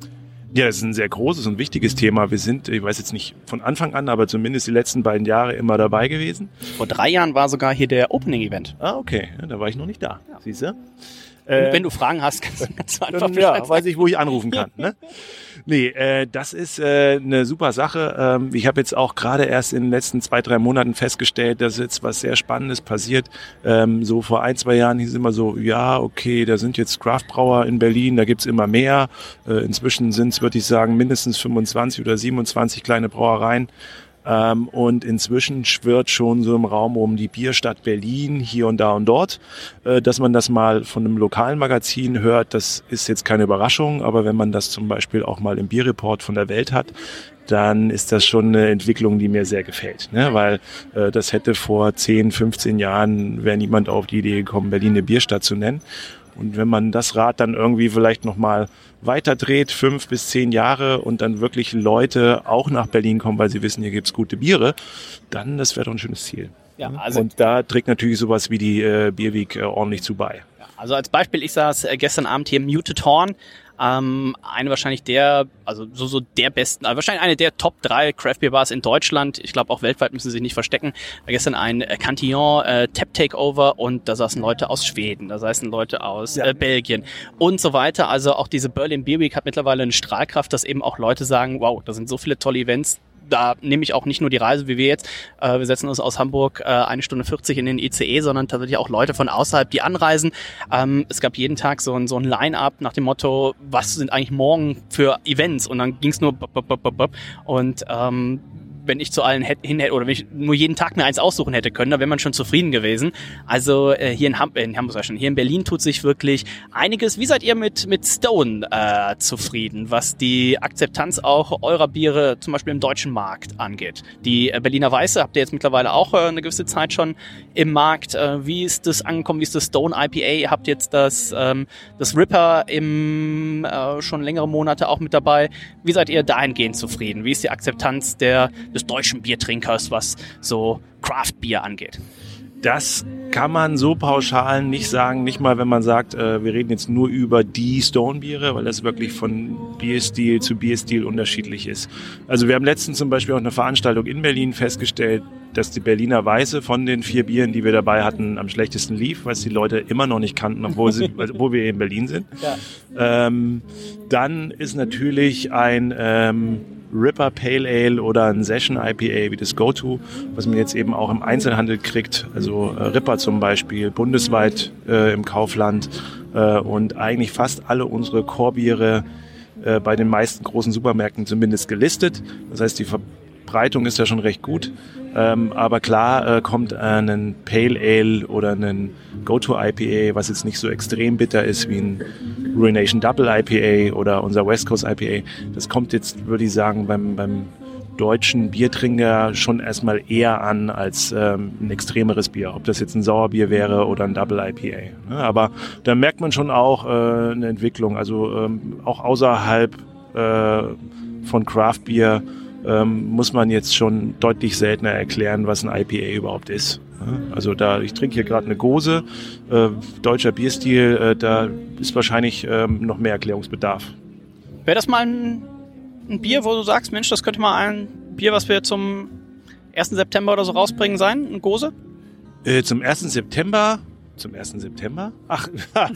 Ja, das ist ein sehr großes und wichtiges Thema. Wir sind, ich weiß jetzt nicht von Anfang an, aber zumindest die letzten beiden Jahre immer dabei gewesen. Vor drei Jahren war sogar hier der Opening-Event. Ah, okay. Ja, da war ich noch nicht da. Ja. Siehst du? Äh, Wenn du Fragen hast, kannst, kannst du einfach dann, ja, weiß ich, wo ich anrufen kann. Ne? Nee, äh, das ist äh, eine super Sache. Ähm, ich habe jetzt auch gerade erst in den letzten zwei, drei Monaten festgestellt, dass jetzt was sehr Spannendes passiert. Ähm, so vor ein, zwei Jahren hieß es immer so, ja, okay, da sind jetzt Craftbrauer in Berlin, da gibt's immer mehr. Äh, inzwischen sind es, würde ich sagen, mindestens fünfundzwanzig oder siebenundzwanzig kleine Brauereien. Ähm, und inzwischen schwirrt schon so im Raum um die Bierstadt Berlin hier und da und dort. Äh, dass man das mal von einem lokalen Magazin hört, das ist jetzt keine Überraschung, aber wenn man das zum Beispiel auch mal im Bierreport von der Welt hat, dann ist das schon eine Entwicklung, die mir sehr gefällt. Ne? Weil äh, das hätte vor zehn, fünfzehn Jahren, wäre niemand auf die Idee gekommen, Berlin eine Bierstadt zu nennen. Und wenn man das Rad dann irgendwie vielleicht nochmal weiterdreht, fünf bis zehn Jahre und dann wirklich Leute auch nach Berlin kommen, weil sie wissen, hier gibt's gute Biere, dann das wäre doch ein schönes Ziel. Ja, also und da trägt natürlich sowas wie die äh, Beer Week äh, ordentlich zu bei. Ja, also als Beispiel, ich saß äh, gestern Abend hier im Muted Horn. Ähm, eine wahrscheinlich der, also so so der besten, also wahrscheinlich eine der Top drei Craft Beer Bars in Deutschland. Ich glaube auch weltweit müssen sie sich nicht verstecken. War gestern ein äh, Cantillon äh, Tap Takeover und da saßen Leute aus Schweden, da saßen Leute aus ja. äh, Belgien und so weiter. Also auch diese Berlin Beer Week hat mittlerweile eine Strahlkraft, dass eben auch Leute sagen, wow, da sind so viele tolle Events. Da nehme ich auch nicht nur die Reise wie wir jetzt. Äh, wir setzen uns aus Hamburg äh, eine Stunde vierzig in den I C E, sondern tatsächlich auch Leute von außerhalb, die anreisen. Ähm, es gab jeden Tag so ein, so ein Line-Up nach dem Motto, was sind eigentlich morgen für Events? Und dann ging es nur bop, bop, bop, bop. Und ähm, wenn ich zu allen hin hätte oder wenn ich nur jeden Tag mir eins aussuchen hätte können, dann wäre man schon zufrieden gewesen. Also äh, hier in, Ham in Hamburg, schon hier in Berlin tut sich wirklich einiges. Wie seid ihr mit mit Stone äh, zufrieden, was die Akzeptanz auch eurer Biere zum Beispiel im deutschen Markt angeht? Die äh, Berliner Weiße habt ihr jetzt mittlerweile auch äh, eine gewisse Zeit schon im Markt. Äh, wie ist das angekommen? Wie ist das Stone I P A? Ihr habt jetzt das ähm, das Ripper im äh, schon längere Monate auch mit dabei. Wie seid ihr dahingehend zufrieden? Wie ist die Akzeptanz der des deutschen Biertrinkers, was so Craft-Bier angeht? Das kann man so pauschal nicht sagen, nicht mal wenn man sagt, äh, wir reden jetzt nur über die Stone-Biere, weil das wirklich von Bierstil zu Bierstil unterschiedlich ist. Also wir haben letztens zum Beispiel auch eine Veranstaltung in Berlin festgestellt, dass die Berliner Weiße von den vier Bieren, die wir dabei hatten, am schlechtesten lief, weil es die Leute immer noch nicht kannten, obwohl, sie, obwohl wir in Berlin sind. Ja. Ähm, dann ist natürlich ein ähm, Ripper Pale Ale oder ein Session I P A wie das Go-To, was man jetzt eben auch im Einzelhandel kriegt, also äh, Ripper zum Beispiel, bundesweit äh, im Kaufland äh, und eigentlich fast alle unsere Core-Biere äh, bei den meisten großen Supermärkten zumindest gelistet. Das heißt, die Verbreitung ist ja schon recht gut. Ähm, aber klar äh, kommt äh, ein Pale Ale oder ein Go-To I P A, was jetzt nicht so extrem bitter ist wie ein Ruination Double I P A oder unser West Coast I P A. Das kommt jetzt, würde ich sagen, beim, beim deutschen Biertrinker schon erstmal eher an als ähm, ein extremes Bier. Ob das jetzt ein Sauerbier wäre oder ein Double I P A. Ne? Aber da merkt man schon auch äh, eine Entwicklung. Also ähm, auch außerhalb äh, von Craft Beer Ähm, muss man jetzt schon deutlich seltener erklären, was ein I P A überhaupt ist. Also da, ich trinke hier gerade eine Gose, äh, deutscher Bierstil, äh, da ist wahrscheinlich ähm, noch mehr Erklärungsbedarf. Wäre das mal ein, ein Bier, wo du sagst, Mensch, das könnte mal ein Bier, was wir zum ersten September oder so rausbringen sein? Ein Gose? Äh, zum ersten September? Zum ersten September? Ach,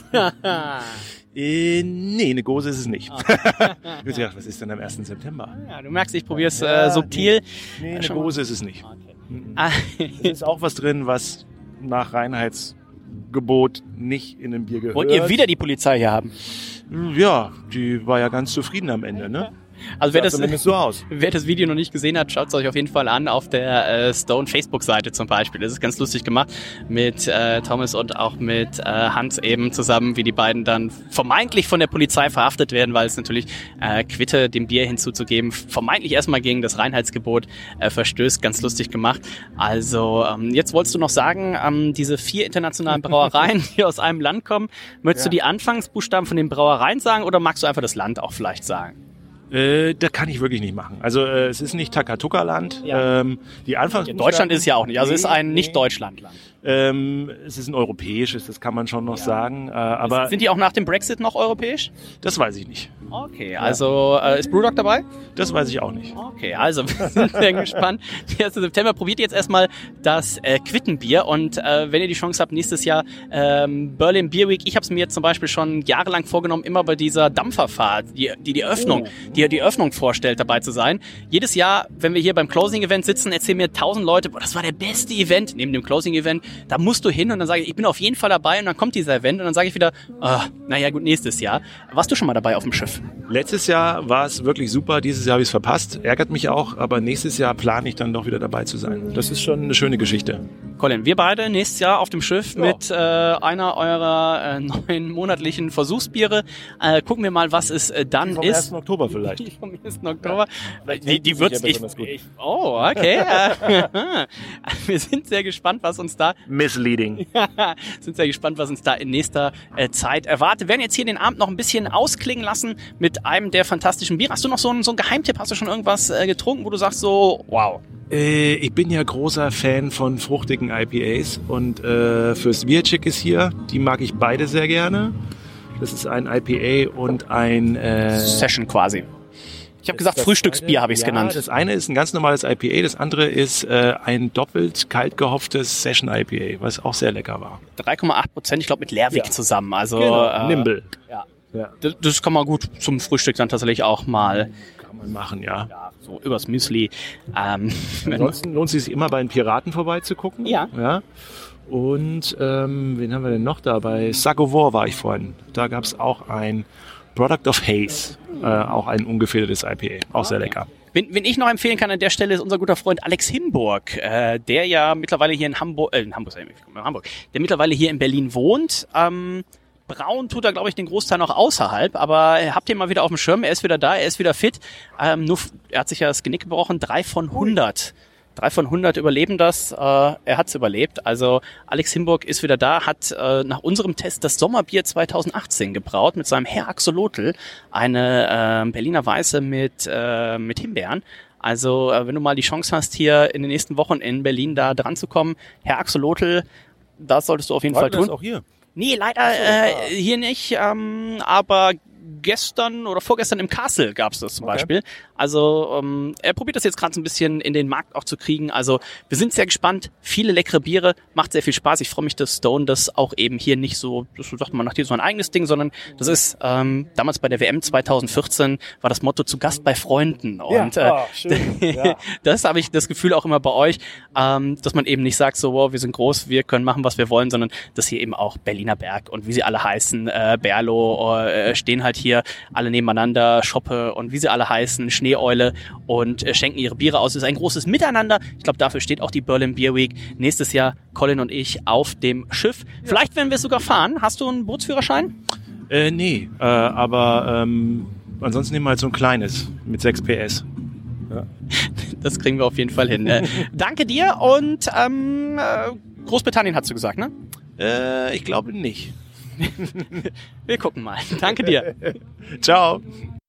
äh, nee, eine Gose ist es nicht. Ich hab gedacht, was ist denn am ersten September? Ja, du merkst, ich probiere es äh, subtil. Nee, nee eine Gose ist es nicht. Okay. Es ist auch was drin, was nach Reinheitsgebot nicht in ein Bier gehört. Wollt ihr wieder die Polizei hier haben? Ja, die war ja ganz zufrieden am Ende, ne? Also wer das, so aus. wer das Video noch nicht gesehen hat, schaut es euch auf jeden Fall an auf der äh, Stone Facebook-Seite zum Beispiel. Das ist ganz lustig gemacht mit äh, Thomas und auch mit äh, Hans eben zusammen, wie die beiden dann vermeintlich von der Polizei verhaftet werden, weil es natürlich äh, Quitte dem Bier hinzuzugeben vermeintlich erstmal gegen das Reinheitsgebot äh, verstößt. Ganz lustig gemacht. Also ähm, jetzt wolltest du noch sagen, ähm, diese vier internationalen Brauereien, die aus einem Land kommen, möchtest ja. du die Anfangsbuchstaben von den Brauereien sagen oder magst du einfach das Land auch vielleicht sagen? Äh, das kann ich wirklich nicht machen. Also äh, es ist nicht Takatuka-Land. Ja. Ähm, die Anfangs ja, Deutschland ist es ja auch nicht. Also es ist ein Nicht-Deutschland-Land. Ähm, es ist ein europäisches, das kann man schon noch ja. sagen. Äh, aber sind die auch nach dem Brexit noch europäisch? Das weiß ich nicht. Okay, also äh, ist Brewdog dabei? Das weiß ich auch nicht. Okay, also wir sind sehr gespannt. Der erste September probiert jetzt erstmal das äh, Quittenbier und äh, wenn ihr die Chance habt, nächstes Jahr ähm, Berlin Beer Week, ich habe es mir zum Beispiel schon jahrelang vorgenommen, immer bei dieser Dampferfahrt, die die, die Öffnung, oh. die die Öffnung vorstellt, dabei zu sein. Jedes Jahr, wenn wir hier beim Closing-Event sitzen, erzählen mir tausend Leute, boah, das war der beste Event neben dem Closing-Event, da musst du hin und dann sage ich, ich bin auf jeden Fall dabei und dann kommt dieser Event und dann sage ich wieder, oh, naja gut, nächstes Jahr. Warst du schon mal dabei auf dem Schiff? Letztes Jahr war es wirklich super, dieses Jahr habe ich es verpasst, ärgert mich auch, aber nächstes Jahr plane ich dann doch wieder dabei zu sein. Das ist schon eine schöne Geschichte. Colin, wir beide nächstes Jahr auf dem Schiff ja. mit äh, einer eurer äh, neuen monatlichen Versuchsbiere. Äh, gucken wir mal, was es äh, dann vom ist. Vom ersten Oktober vielleicht. Die vom ersten Oktober. Die, die wird's ich, ich, Oh, okay. Wir sind sehr gespannt, was uns da... Misleading. sind sehr gespannt, was uns da in nächster äh, Zeit erwartet. Wir werden jetzt hier den Abend noch ein bisschen ausklingen lassen mit einem der fantastischen Biere. Hast du noch so einen, so einen Geheimtipp? Hast du schon irgendwas äh, getrunken, wo du sagst so, wow? Äh, ich bin ja großer Fan von fruchtigen I P As und äh, Fürst Wierczyk ist hier. Die mag ich beide sehr gerne. Das ist ein I P A und ein... Äh, Session quasi. Ich habe gesagt, Frühstücksbier habe ich es ja, genannt. Das eine ist ein ganz normales I P A, das andere ist äh, ein doppelt kalt gehofftes Session I P A, was auch sehr lecker war. drei Komma acht Prozent, ich glaube mit Lerwick ja. zusammen. Also genau. äh, Nimble. Ja. Ja. Das, das kann man gut zum Frühstück dann tatsächlich auch mal... Kann man machen, ja. ja so übers Müsli. Ähm, Ansonsten lohnt es sich immer bei den Piraten vorbeizugucken. Ja. ja. Und ähm, wen haben wir denn noch da? Bei Sagovor war ich vorhin. Da gab es auch ein Product of Haze, äh, auch ein ungefiltertes I P A. Auch sehr lecker. Wen, wen ich noch empfehlen kann an der Stelle ist unser guter Freund Alex Himburg, äh, der ja mittlerweile hier in Hamburg, äh, in Hamburg, in Hamburg, der mittlerweile hier in Berlin wohnt. Ähm, Braun tut er, glaube ich, den Großteil noch außerhalb, aber habt ihr mal wieder auf dem Schirm, er ist wieder da, er ist wieder fit. Ähm, nur, er hat sich ja das Genick gebrochen, drei von hundert. Drei von hundert überleben das, äh, er hat's überlebt. Also Alex Himburg ist wieder da, hat äh, nach unserem Test das Sommerbier zwanzig achtzehn gebraut mit seinem Herr Axolotl, eine äh, Berliner Weiße mit, äh, mit Himbeeren. Also äh, wenn du mal die Chance hast, hier in den nächsten Wochen in Berlin da dran zu kommen, Herr Axolotl, das solltest du auf jeden War Fall tun. Das auch hier? Nee, leider äh, hier nicht, ähm, aber gestern oder vorgestern im Castle gab's das zum okay. Beispiel. Also ähm, er probiert das jetzt gerade so ein bisschen in den Markt auch zu kriegen. Also wir sind sehr gespannt. Viele leckere Biere, macht sehr viel Spaß. Ich freue mich, dass Stone das auch eben hier nicht so, das sagt man nach dir so ein eigenes Ding, sondern das ist ähm, damals bei der W M zwanzig vierzehn war das Motto zu Gast bei Freunden. Und ja, äh, oh, schön. Ja. das habe ich das Gefühl auch immer bei euch, ähm, dass man eben nicht sagt so, wow, wir sind groß, wir können machen, was wir wollen, sondern dass hier eben auch Berliner Berg und wie sie alle heißen, äh, Berlo äh, stehen halt hier alle nebeneinander, Schoppe und wie sie alle heißen, Schneeeule und äh, schenken ihre Biere aus. Es ist ein großes Miteinander. Ich glaube, dafür steht auch die Berlin Beer Week. Nächstes Jahr Colin und ich auf dem Schiff. Ja. Vielleicht werden wir sogar fahren. Hast du einen Bootsführerschein? Äh, nee, äh, aber ähm, ansonsten nehmen wir halt so ein kleines mit sechs P S. Ja. Das kriegen wir auf jeden Fall hin. äh, danke dir und ähm, äh, Großbritannien hast du gesagt, ne? Äh, ich glaube nicht. Wir gucken mal. Danke dir. Ciao.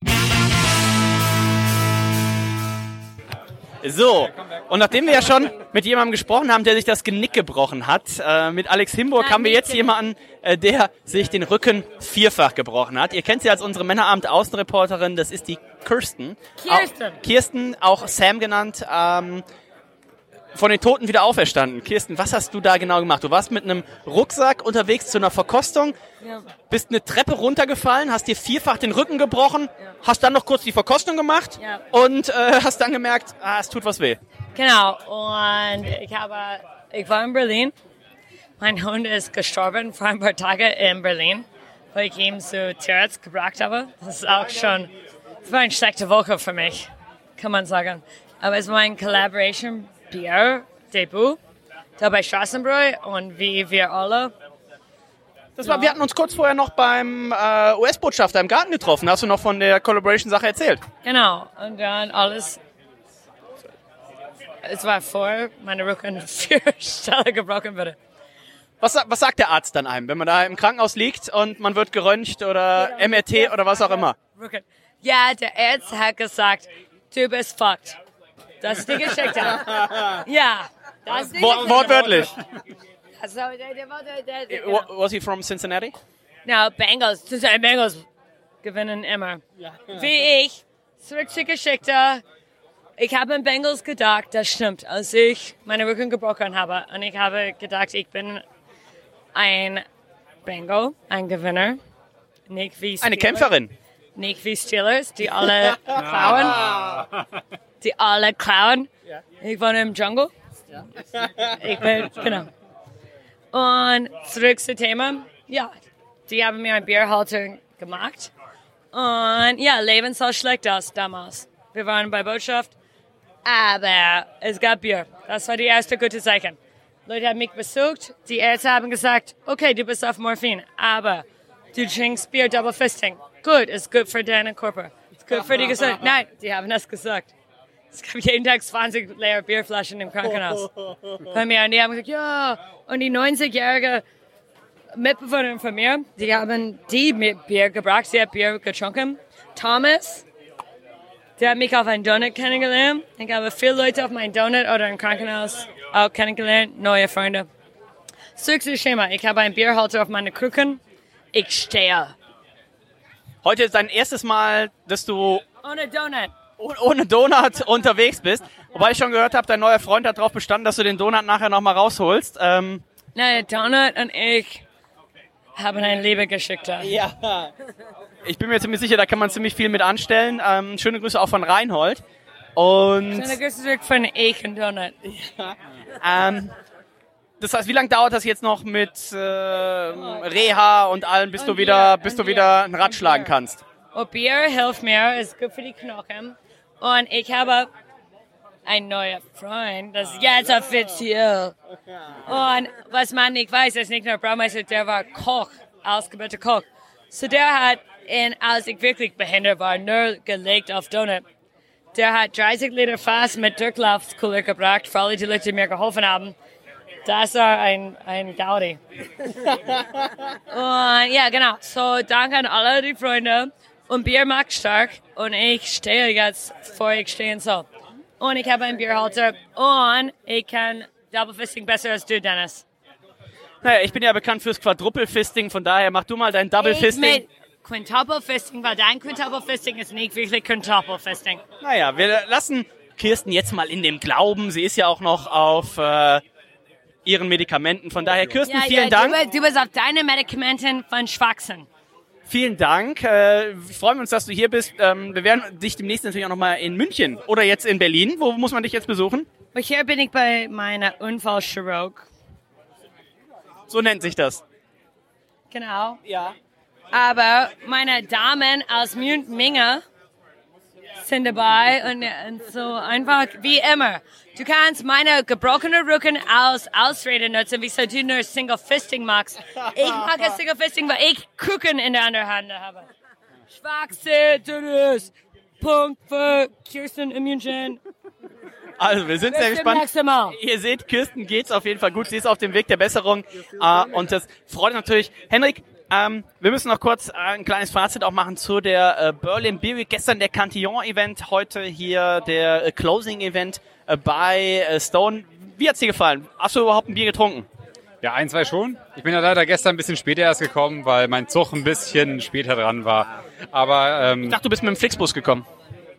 So, und nachdem wir ja schon mit jemandem gesprochen haben, der sich das Genick gebrochen hat, äh, mit Alex Himburg Nein, haben wir jetzt jemanden, äh, der sich den Rücken vierfach gebrochen hat. Ihr kennt sie als unsere Männerabend-Außenreporterin, das ist die Kirsten. Kirsten. Auch, Kirsten, auch Sam genannt, ähm, von den Toten wieder auferstanden. Kirsten, was hast du da genau gemacht? Du warst mit einem Rucksack unterwegs zu einer Verkostung, Ja. bist eine Treppe runtergefallen, hast dir vierfach den Rücken gebrochen, ja. hast dann noch kurz die Verkostung gemacht Ja. und äh, hast dann gemerkt, ah, es tut was weh. Genau, und ich habe, ich war in Berlin. Mein Hund ist gestorben vor ein paar Tagen in Berlin, weil ich ihn zu Tierarzt gebracht habe. Das ist auch schon, es war eine schlechte Woche für mich, kann man sagen. Aber es war ein Collaboration Bier Debüt, da bei Straßenbräu und wie wir alle. Das war, wir hatten uns kurz vorher noch beim äh, U S-Botschafter im Garten getroffen. Hast du noch von der Collaboration-Sache erzählt? Genau, und dann alles. Es war vor meine Rücken vier Stellen gebrochen wurde. Was, was sagt der Arzt dann einem, wenn man da im Krankenhaus liegt und man wird geröntgt oder M R T oder was auch immer? Rücken. Ja, der Arzt hat gesagt, du bist fucked. Das ist die Geschichte. Ja, das ist die Wort, Geschichte. Wortwörtlich. Also, der, der, der, der, der, Was he from Cincinnati? No, Bengals. Cincinnati Bengals gewinnen immer. Wie ich, zurück zur Geschichte. Ich habe an Bengals gedacht, das stimmt, als ich meine Rücken gebrochen habe. Und ich habe gedacht, ich bin ein Bengal, ein Gewinner. Nicht wie Steelers. Eine Kämpferin. Nicht wie Steelers, die alle klauen. Die alle klauen. Ich war im Dschungel. Ich bin, genau. Und zurück zum Thema. Ja, die haben mir einen Bierhalter gemacht. Und ja, Leben sah schlecht aus damals. Wir waren bei Botschaft. Aber es gab Bier. Das war die erste gute Zeichen. Leute haben mich besucht. Die Ärzte haben gesagt, okay, du bist auf Morphin, aber du trinkst Bier Double Fisting. Gut, ist gut für deinen Körper. Ist gut für die Gesundheit. Nein, die haben das gesagt. Es gab jeden Tag zwanzig leere Bierflaschen im Krankenhaus. Bei mir. Und die haben gesagt, ja. Und die neunzigjährige Mitbewohnerin von mir, die haben die mit Bier gebracht. Sie hat Bier getrunken. Thomas, der hat mich auf einen Donut kennengelernt. Ich habe viele Leute auf meinen Donut oder im Krankenhaus auch kennengelernt. Neue Freunde. Zurück zum Schema. Ich habe einen Bierhalter auf meine Krücken. Ich stehe. Heute ist dein erstes Mal, dass du Ohne Donut. ohne Donut unterwegs bist. Wobei ich schon gehört habe, dein neuer Freund hat darauf bestanden, dass du den Donut nachher nochmal rausholst. Ähm Nein, Donut und ich haben eine Liebe-Geschichte. Ja. Ich bin mir ziemlich sicher, da kann man ziemlich viel mit anstellen. Ähm, schöne Grüße auch von Reinhold. Und Schöne Grüße zurück von ich und Donut. Ja. Ähm, das heißt, wie lange dauert das jetzt noch mit äh, Reha und allem, bis Und du wieder, Bier, bis und du Bier, wieder ein Rad und schlagen Bier. kannst? Und Bier hilft mir, ist gut für die Knochen. Und ich habe einen neuen Freund, das ist jetzt offiziell. Und was man nicht weiß, ist nicht nur Braumeister, der war Koch, ausgebildeter Koch. So der hat, in, als ich wirklich behindert war, nur gelegt auf Donut. Der hat dreißig Liter Fass mit Durchlaufskühler gebracht, für alle die Leute, die mir geholfen haben. Das war ein, ein Gaudi. Und ja, genau. So, danke an alle die Freunde. Und Bier macht stark. Und ich stehe jetzt, vor ich stehen soll. Und ich habe einen Bierhalter. Und ich kann Double Fisting besser als du, Dennis. Naja, ich bin ja bekannt fürs Quadruple Fisting, von daher mach du mal dein Double Ich Fisting. mit Quintuple Fisting, weil dein Quintuple Fisting ist nicht wirklich Quintuple Fisting. Naja, wir lassen Kirsten jetzt mal in dem Glauben. Sie ist ja auch noch auf äh, ihren Medikamenten. Von daher, Kirsten, Ja, vielen ja, Dank. Du, du bist auf deine Medikamenten von Schwachsinn. Vielen Dank. Äh, wir freuen uns, dass du hier bist. Ähm, wir werden dich demnächst natürlich auch nochmal in München oder jetzt in Berlin. Wo muss man dich jetzt besuchen? Und hier bin ich bei meiner Unfallchirurg. So nennt sich das. Genau. Ja. Aber meine Damen aus München sind dabei und, und so einfach wie immer. Du kannst meine gebrochene Rücken als Ausrede nutzen, wieso du nur Single Fisting magst. Ich mag ein Single Fisting, weil ich Krücken in der anderen Hand habe. Schwachsinn, Dennis. Punkt für Kirsten in München. Also, wir sind Bis sehr zum gespannt. nächsten Mal. Ihr seht, Kirsten geht's auf jeden Fall gut. Sie ist auf dem Weg der Besserung. Äh, und das freut uns natürlich. Henrik, ähm, wir müssen noch kurz äh, ein kleines Fazit auch machen zu der äh, Berlin Beer Week. Gestern der Cantillon-Event, heute hier der äh, Closing-Event äh, bei äh, Stone. Wie hat's dir gefallen? Hast du überhaupt ein Bier getrunken? Ja, ein, zwei schon. Ich bin ja leider gestern ein bisschen später erst gekommen, weil mein Zug ein bisschen später dran war. Aber ähm, ich dachte, du bist mit dem Flixbus gekommen.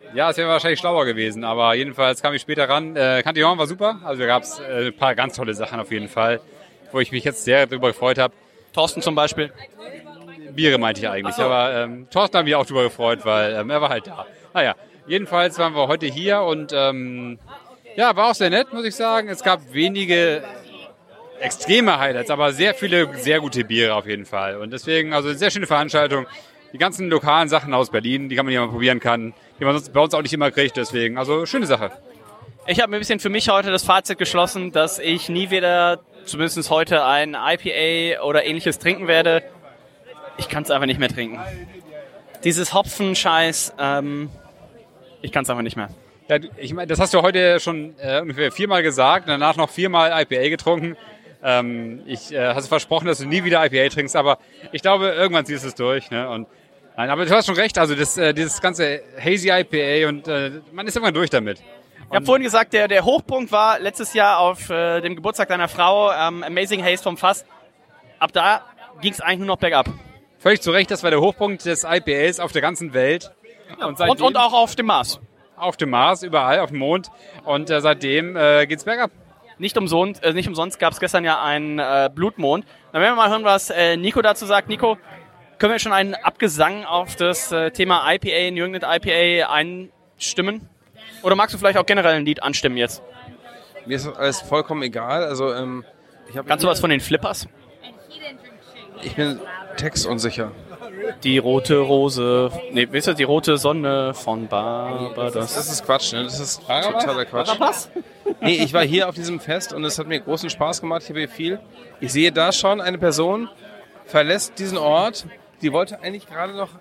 Ja, es wäre wahrscheinlich schlauer gewesen, aber jedenfalls kam ich später ran. Äh, Cantillon war super, also da gab es äh, ein paar ganz tolle Sachen auf jeden Fall, wo ich mich jetzt sehr darüber gefreut habe. Thorsten zum Beispiel? Biere meinte ich eigentlich, so. aber ähm, Thorsten hat mich auch darüber gefreut, weil ähm, er war halt da. Naja, jedenfalls waren wir heute hier und ähm, ja, war auch sehr nett, muss ich sagen. Es gab wenige extreme Highlights, aber sehr viele sehr gute Biere auf jeden Fall. Und deswegen, also eine sehr schöne Veranstaltung. Die ganzen lokalen Sachen aus Berlin, die kann man hier mal probieren kann, die man sonst bei uns auch nicht immer kriegt. Deswegen, also schöne Sache. Ich habe mir ein bisschen für mich heute das Fazit geschlossen, dass ich nie wieder, zumindest heute, ein I P A oder ähnliches trinken werde. Ich kann es einfach nicht mehr trinken. Dieses Hopfen-Scheiß, ähm, ich kann es einfach nicht mehr. Ja, ich meine, das hast du heute schon äh, ungefähr viermal gesagt, danach noch viermal I P A getrunken. Ähm, ich äh, hast versprochen, dass du nie wieder I P A trinkst, aber ich glaube, irgendwann ziehst du es durch. Ne? Und, nein, aber du hast schon recht, also das, äh, dieses ganze Hazy I P A und äh, man ist irgendwann durch damit. Ich habe vorhin gesagt, der, der Hochpunkt war letztes Jahr auf äh, dem Geburtstag deiner Frau, ähm, Amazing Haze vom Fass. Ab da ging es eigentlich nur noch bergab. Völlig zu Recht, das war der Hochpunkt des I P As auf der ganzen Welt. Ja, und, und, und auch auf dem Mars. Auf dem Mars, überall, auf dem Mond. Und äh, seitdem äh, geht's bergab. Nicht umsonst, äh, nicht umsonst gab es gestern ja einen äh, Blutmond. Dann werden wir mal hören, was äh, Nico dazu sagt. Nico, können wir schon einen Abgesang auf das äh, Thema I P A, New England I P A einstimmen? Oder magst du vielleicht auch generell ein Lied anstimmen jetzt? Mir ist das alles vollkommen egal. Also, ähm, ich hab Kannst du was von den Flippers? Ich bin textunsicher. Die rote Rose, nee, wisst ihr, die rote Sonne von Barbados. Das ist Quatsch, ne? Das ist totaler Quatsch. Nee, ich war hier auf diesem Fest und es hat mir großen Spaß gemacht. Ich habe hier viel. Ich sehe da schon eine Person verlässt diesen Ort. Die wollte eigentlich gerade noch...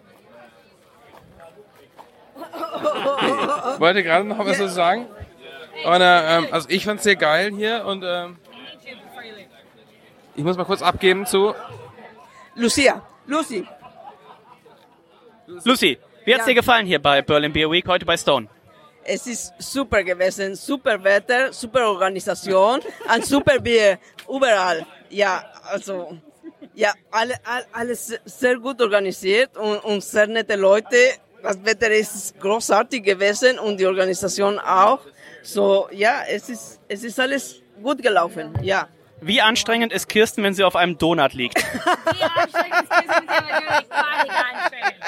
Ich wollte gerade noch was dazu sagen. Und, äh, ähm, also ich fand's sehr geil hier und ähm, ich muss mal kurz abgeben zu... Lucia, Lucy. Lucy, wie hat's Ja. dir gefallen hier bei Berlin Beer Week, heute bei Stone? Es ist super gewesen, super Wetter, super Organisation, ein super Bier, überall. Ja, also, ja, alle, all, alles sehr gut organisiert und, und sehr nette Leute. Das Wetter ist großartig gewesen und die Organisation auch. So, ja, es ist, es ist alles gut gelaufen, ja. Wie anstrengend ist Kirsten, wenn sie auf einem Donut liegt? Wie anstrengend ist Kirsten, wenn sie natürlich wahnsinnig anstrengend.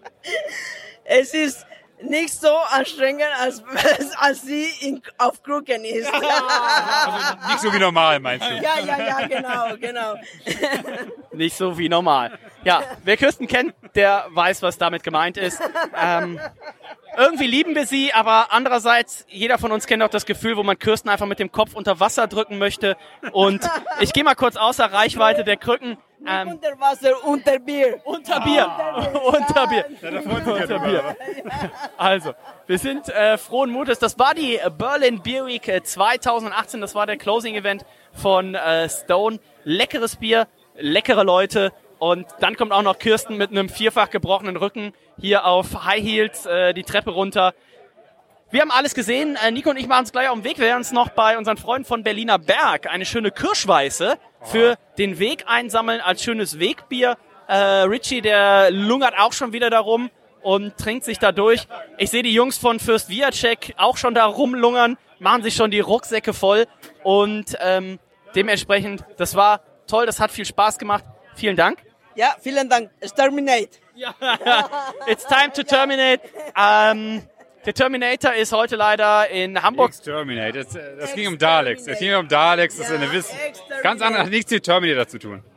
Es ist nicht so anstrengend, als, als sie in, auf Krücken ist. Also nicht so wie normal, meinst du? Ja, ja, ja, genau, genau. Nicht so wie normal. Ja, wer Kirsten kennt, der weiß, was damit gemeint ist. Ähm, irgendwie lieben wir sie, aber andererseits, jeder von uns kennt auch das Gefühl, wo man Kirsten einfach mit dem Kopf unter Wasser drücken möchte. Und ich gehe mal kurz außer Reichweite der Krücken. Ähm, unter Wasser, unter Bier. Unter Bier. Unter Bier. Unter Bier. Also, wir sind äh, frohen Mutes. Das war die Berlin Beer Week zwanzig achtzehn. Das war der Closing-Event von äh, Stone. Leckeres Bier, leckere Leute. Und dann kommt auch noch Kirsten mit einem vierfach gebrochenen Rücken hier auf High Heels äh, die Treppe runter. Wir haben alles gesehen. Äh, Nico und ich machen uns gleich auf den Weg. Wir werden uns noch bei unseren Freunden von Berliner Berg eine schöne Kirschweiße für den Weg einsammeln als schönes Wegbier. Äh, Richie, der lungert auch schon wieder darum und trinkt sich da durch. Ich sehe die Jungs von Fürst Viacek auch schon da rumlungern, machen sich schon die Rucksäcke voll. Und ähm, dementsprechend, das war toll, das hat viel Spaß gemacht. Vielen Dank. Ja, vielen Dank. Terminate. It's time to terminate. Ähm, der Terminator ist heute leider in Hamburg. Exterminate. Das, das ging um Daleks. Es ging um Daleks. Das ist eine Wiss ganz andere, hat nichts mit Terminator zu tun.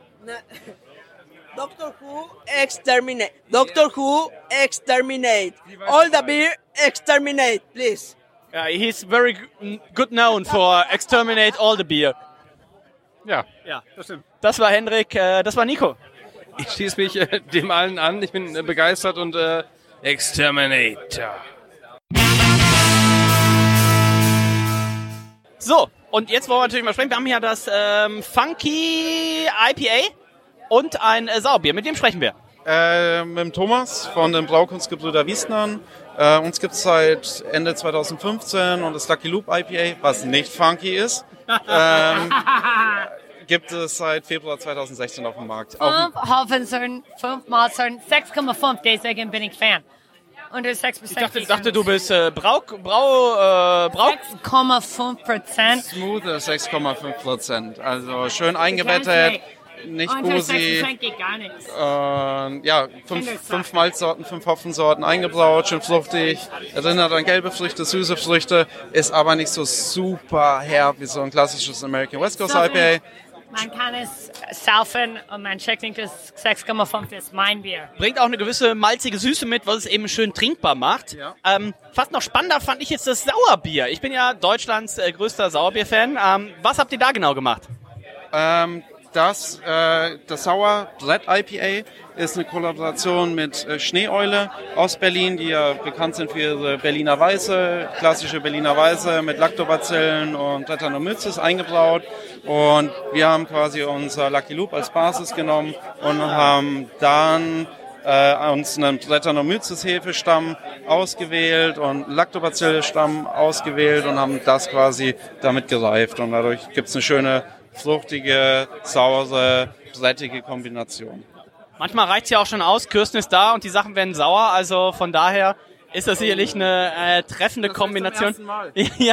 Doctor Who, exterminate. Doctor Who, exterminate. All the beer, exterminate, please. Yeah, he's very good known for exterminate all the beer. Ja, ja, das stimmt. Das war Hendrik, äh, das war Nico. Ich schließe mich äh, dem allen an. Ich bin äh, begeistert und äh, Exterminator. So, und jetzt wollen wir natürlich mal sprechen. Wir haben hier das ähm, Funky I P A und ein äh, Sauerbier. Mit wem sprechen wir? Äh, mit dem Thomas von den Braukunstgebrüder Wiesnern. Äh, uns gibt es seit Ende zwanzig fünfzehn und das Lucky Loop I P A, was nicht funky ist, ähm, gibt es seit Februar zwanzig sechzehn auf dem Markt. Auf Fünf Hopfensorten, fünf Malzsorten, sechs Komma fünf, deswegen bin ich Fan. Unter sechs Prozent. Ich dachte, dachte du bist äh, Brau... Brau... Äh, Brau... sechs Komma fünf Prozent. Smoother sechs Komma fünf Prozent. Also schön eingebettet, nicht Unter sechs boozy. Prozent geht gar nichts. Äh, ja, fünf, fünf Malzsorten, fünf Hopfensorten eingebraut, schön fruchtig. Erinnert an gelbe Früchte, süße Früchte, ist aber nicht so super herb wie so ein klassisches American West Coast I P A. Man kann es saufen und man checkt nicht, dass sechs Komma fünf ist mein Bier. Bringt auch eine gewisse malzige Süße mit, was es eben schön trinkbar macht. Ja. Ähm, fast noch spannender fand ich jetzt das Sauerbier. Ich bin ja Deutschlands äh, größter Sauerbier-Fan. Ähm, was habt ihr da genau gemacht? Ähm, das, äh, das Sauer Brett I P A ist eine Kollaboration mit äh, Schneeeule aus Berlin, die ja bekannt sind für ihre Berliner Weiße, klassische Berliner Weiße mit Lactobacillen und Brettanomyces eingebraut. Und wir haben quasi unser Lucky Loop als Basis genommen und haben dann äh, uns einen Brettanomyces Hefestamm ausgewählt und Lactobacillus-Stamm ausgewählt und haben das quasi damit gereift. Und dadurch gibt es eine schöne, fruchtige, saure, brettige Kombination. Manchmal reicht es ja auch schon aus, Kirsten ist da und die Sachen werden sauer, also von daher ist das sicherlich eine äh, treffende das Kombination. Zum ersten Mal. Ja.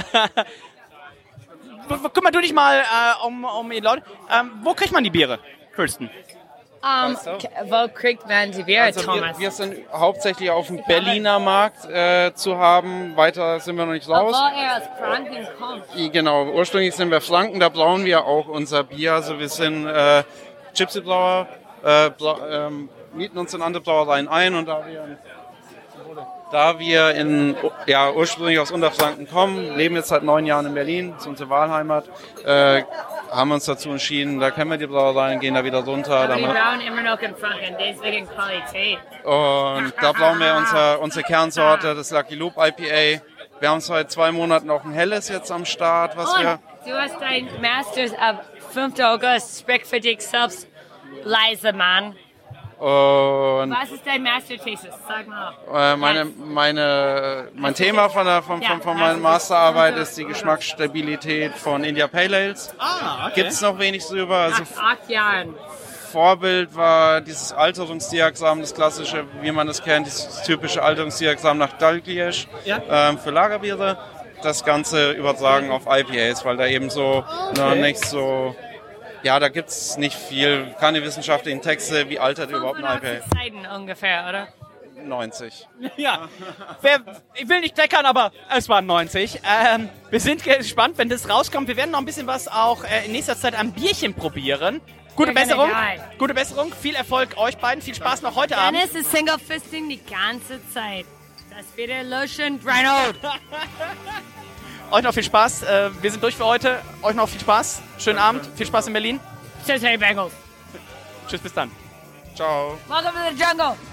Kümmer du dich mal äh, um, um die Leute. Ähm, wo kriegt man die Biere, Kirsten? Um, wo kriegt man die Biere, also Thomas? Wir, wir sind hauptsächlich auf dem Berliner Markt äh, zu haben. Weiter sind wir noch nicht raus. Obwohl er aus Franken kommt. Genau, ursprünglich sind wir Franken, da brauen wir auch unser Bier. Also wir sind äh, Gypsy-Brauer, äh, bra ähm, mieten uns in andere Brauereien ein und da wir, da wir in, ja, ursprünglich aus Unterfranken kommen, leben jetzt seit neun Jahren in Berlin, das ist unsere Wahlheimat, äh, haben wir uns dazu entschieden, da kennen wir die Brauereien, gehen da wieder runter. Aber da die brauen immer noch in Franken, deswegen Qualität. Und da brauen wir unser, unsere Kernsorte, das Lucky Loop I P A. Wir haben seit zwei Monaten auch ein helles jetzt am Start, was Und wir... du hast dein Masters am fünften August, sprich für dich selbst, leise Mann. Und Was ist dein Master-Thesis? Sag mal. äh, meine, meine, mein Thema von, der, von, von, von meiner Masterarbeit ist die Geschmacksstabilität von India Pale Ales. Ah, okay. Gibt es noch wenig drüber. Also Nach acht Jahren. Vorbild war dieses Alterungsdiagramm, das klassische, wie man es kennt, dieses typische Alterungsdiagramm nach Dalglish Ja. ähm, für Lagerbiere. Das Ganze übertragen auf I P As, weil da eben so Okay. noch nicht so... Ja, da gibt es nicht viel, keine wissenschaftlichen Texte, wie altert überhaupt ein I P A? Zeiten ungefähr, oder? neunzig. Ja, Wer, ich will nicht kleckern, aber es waren neunzig. Ähm, wir sind gespannt, wenn das rauskommt. Wir werden noch ein bisschen was auch äh, in nächster Zeit am Bierchen probieren. Gute We're Besserung, gonna die. gute Besserung, viel Erfolg euch beiden, viel Spaß noch heute Abend. Dennis ist Single-Fisting die ganze Zeit. Das wird er löschen, Reinhold. Euch noch viel Spaß, äh, wir sind durch für heute. Euch noch viel Spaß, schönen Abend, viel Spaß in Berlin. Tschüss, hey Bengals. Tschüss, bis dann. Ciao. Welcome to the jungle.